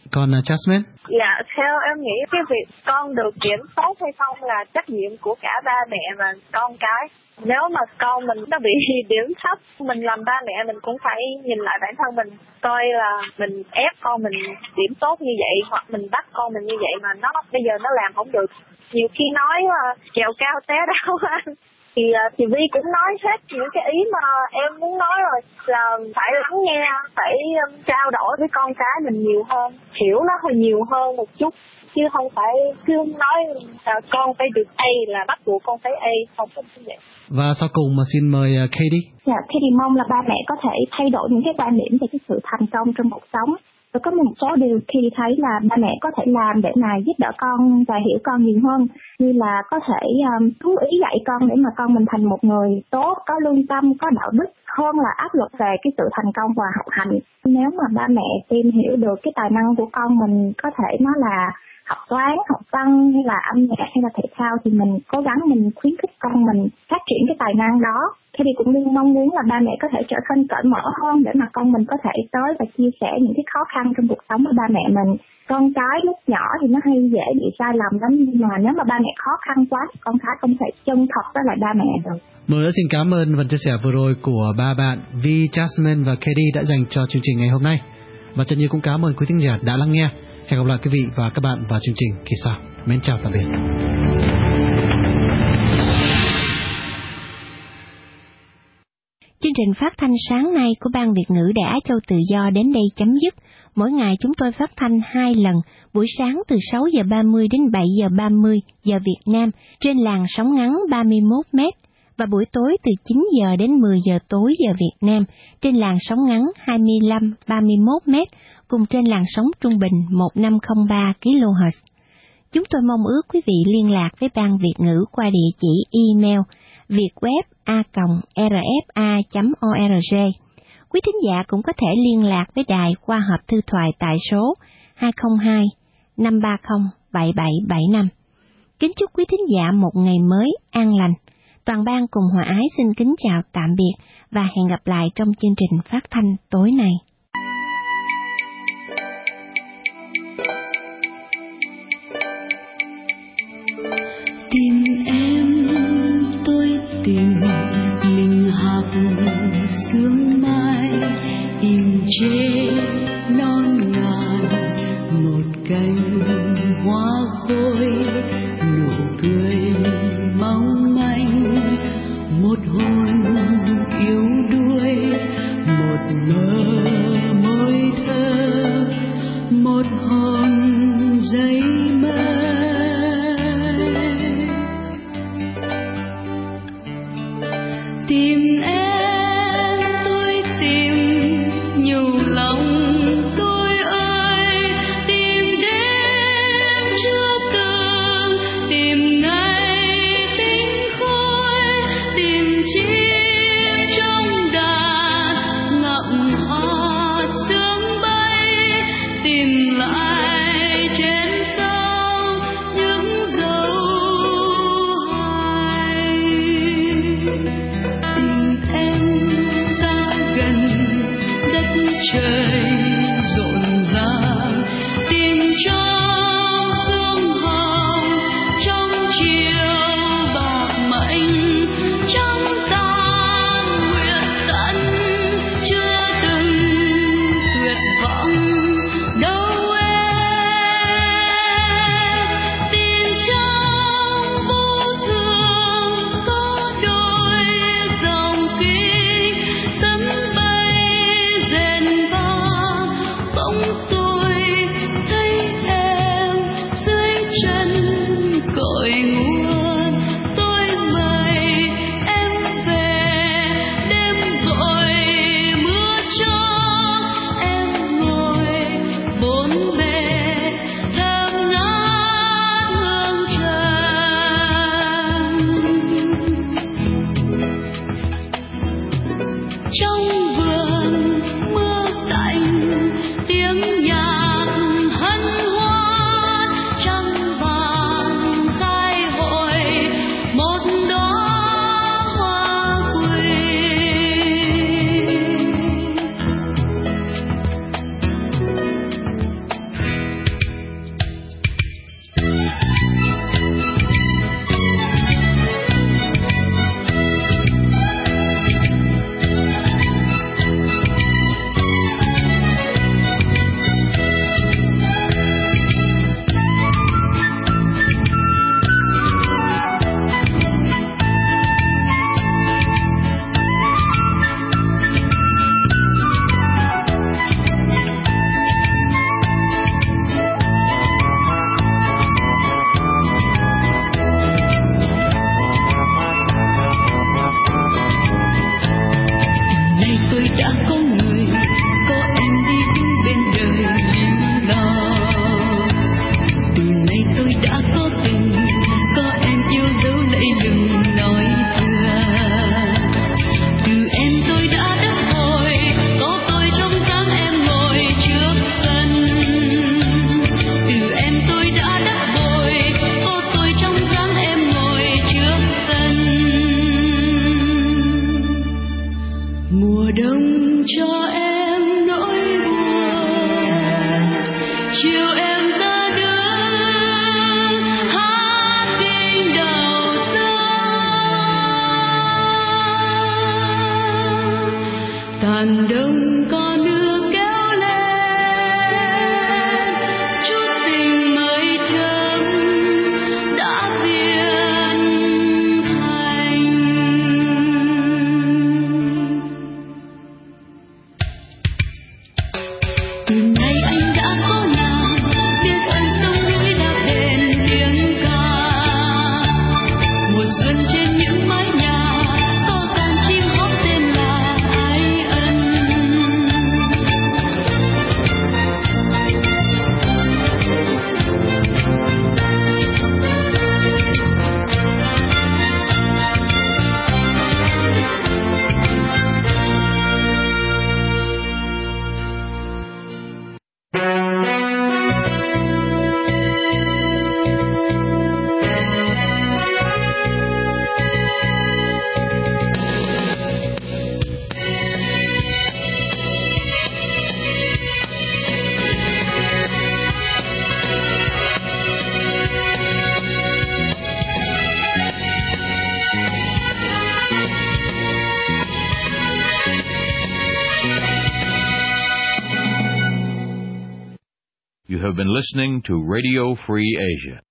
Còn uh, Jasmine? Dạ, theo em nghĩ cái việc con được điểm tốt hay không là trách nhiệm của cả ba mẹ và con cái. Nếu mà con mình nó bị điểm thấp, mình làm ba mẹ mình cũng phải nhìn lại bản thân mình, coi là mình ép con mình điểm tốt như vậy hoặc mình bắt con mình như vậy mà nó bây giờ nó làm không được. Nhiều khi nói trèo cao té đau anh. Thì, thì Vi cũng nói hết những cái ý mà em muốn nói rồi, là phải lắng nghe, phải trao đổi với con cái mình nhiều hơn, hiểu nó hơi nhiều hơn một chút, chứ không phải cứ nói à, con phải được A là bắt buộc con phải A, không có như vậy. Và sau cùng mà xin mời Katie. Dạ, Katie mong là ba mẹ có thể thay đổi những cái quan điểm về cái sự thành công trong cuộc sống. Và có một số điều khi thấy là ba mẹ có thể làm để mà giúp đỡ con và hiểu con nhiều hơn, như là có thể um, chú ý dạy con để mà con mình thành một người tốt, có lương tâm, có đạo đức hơn là áp lực về cái sự thành công và học hành. Nếu mà ba mẹ tìm hiểu được cái tài năng của con mình, có thể nó là học toán, học văn hay là âm nhạc hay là thể thao, thì mình cố gắng mình khuyến khích con mình phát triển cái tài năng đó. Thì thì cũng luôn mong muốn là ba mẹ có thể trở nên cởi mở hơn để mà con mình có thể tới và chia sẻ những cái khó khăn trong cuộc sống với ba mẹ mình. Con cái lúc nhỏ thì nó hay dễ bị sai lầm lắm, nhưng mà nếu mà ba mẹ khó khăn quá thì con cái không thể chân thật với lại ba mẹ được. Một nữa xin cảm ơn phần chia sẻ vừa rồi của ba bạn Vi, Jasmine và Katie đã dành cho chương trình ngày hôm nay. Và Trần Như cũng cảm ơn quý thính giả đã lắng nghe. Hẹn gặp lại quý vị và các bạn vào chương trình kỳ sau. Mến chào tạm biệt. Chương trình phát thanh sáng nay của Ban Việt ngữ Đài Á Châu Tự Do đến đây chấm dứt. Mỗi ngày chúng tôi phát thanh hai lần, buổi sáng từ sáu giờ ba mươi đến bảy giờ ba mươi giờ Việt Nam trên làn sóng ngắn ba mươi mốt mét và buổi tối từ chín giờ đến mười giờ tối giờ Việt Nam trên làn sóng ngắn hai mươi lăm ba mươi mốt mét cùng trên làn sóng trung bình một nghìn năm trăm lẻ ba ki lô héc. Chúng tôi mong ước quý vị liên lạc với Ban Việt ngữ qua địa chỉ email vietweb a còng r f a chấm org. Quý thính giả cũng có thể liên lạc với đài qua hộp thư thoại tại số hai không hai năm ba không bảy bảy bảy năm. Kính chúc quý thính giả một ngày mới an lành. Toàn ban cùng Hòa Ái xin kính chào tạm biệt và hẹn gặp lại trong chương trình phát thanh tối nay. Tìm em tôi tìm mình học sương mai im trên non ngàn, một cành hoa khôi nụ cười mong manh, một hồn yếu đuối một mơ You have been listening to Radio Free Asia.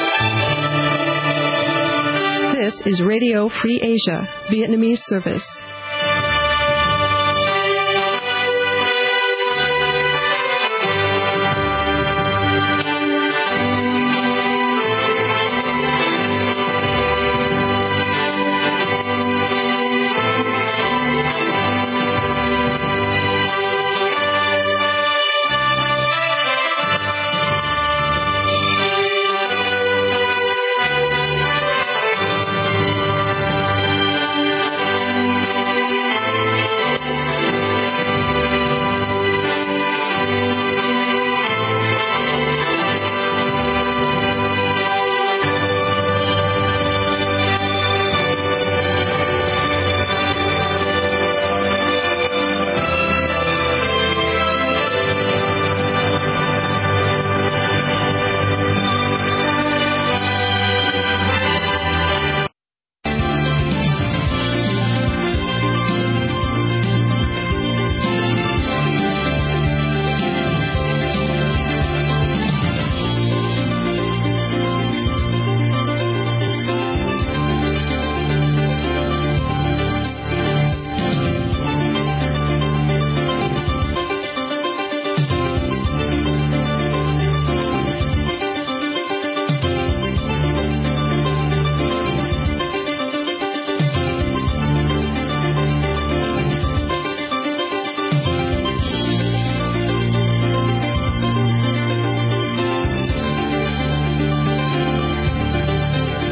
This is Radio Free Asia, Vietnamese service.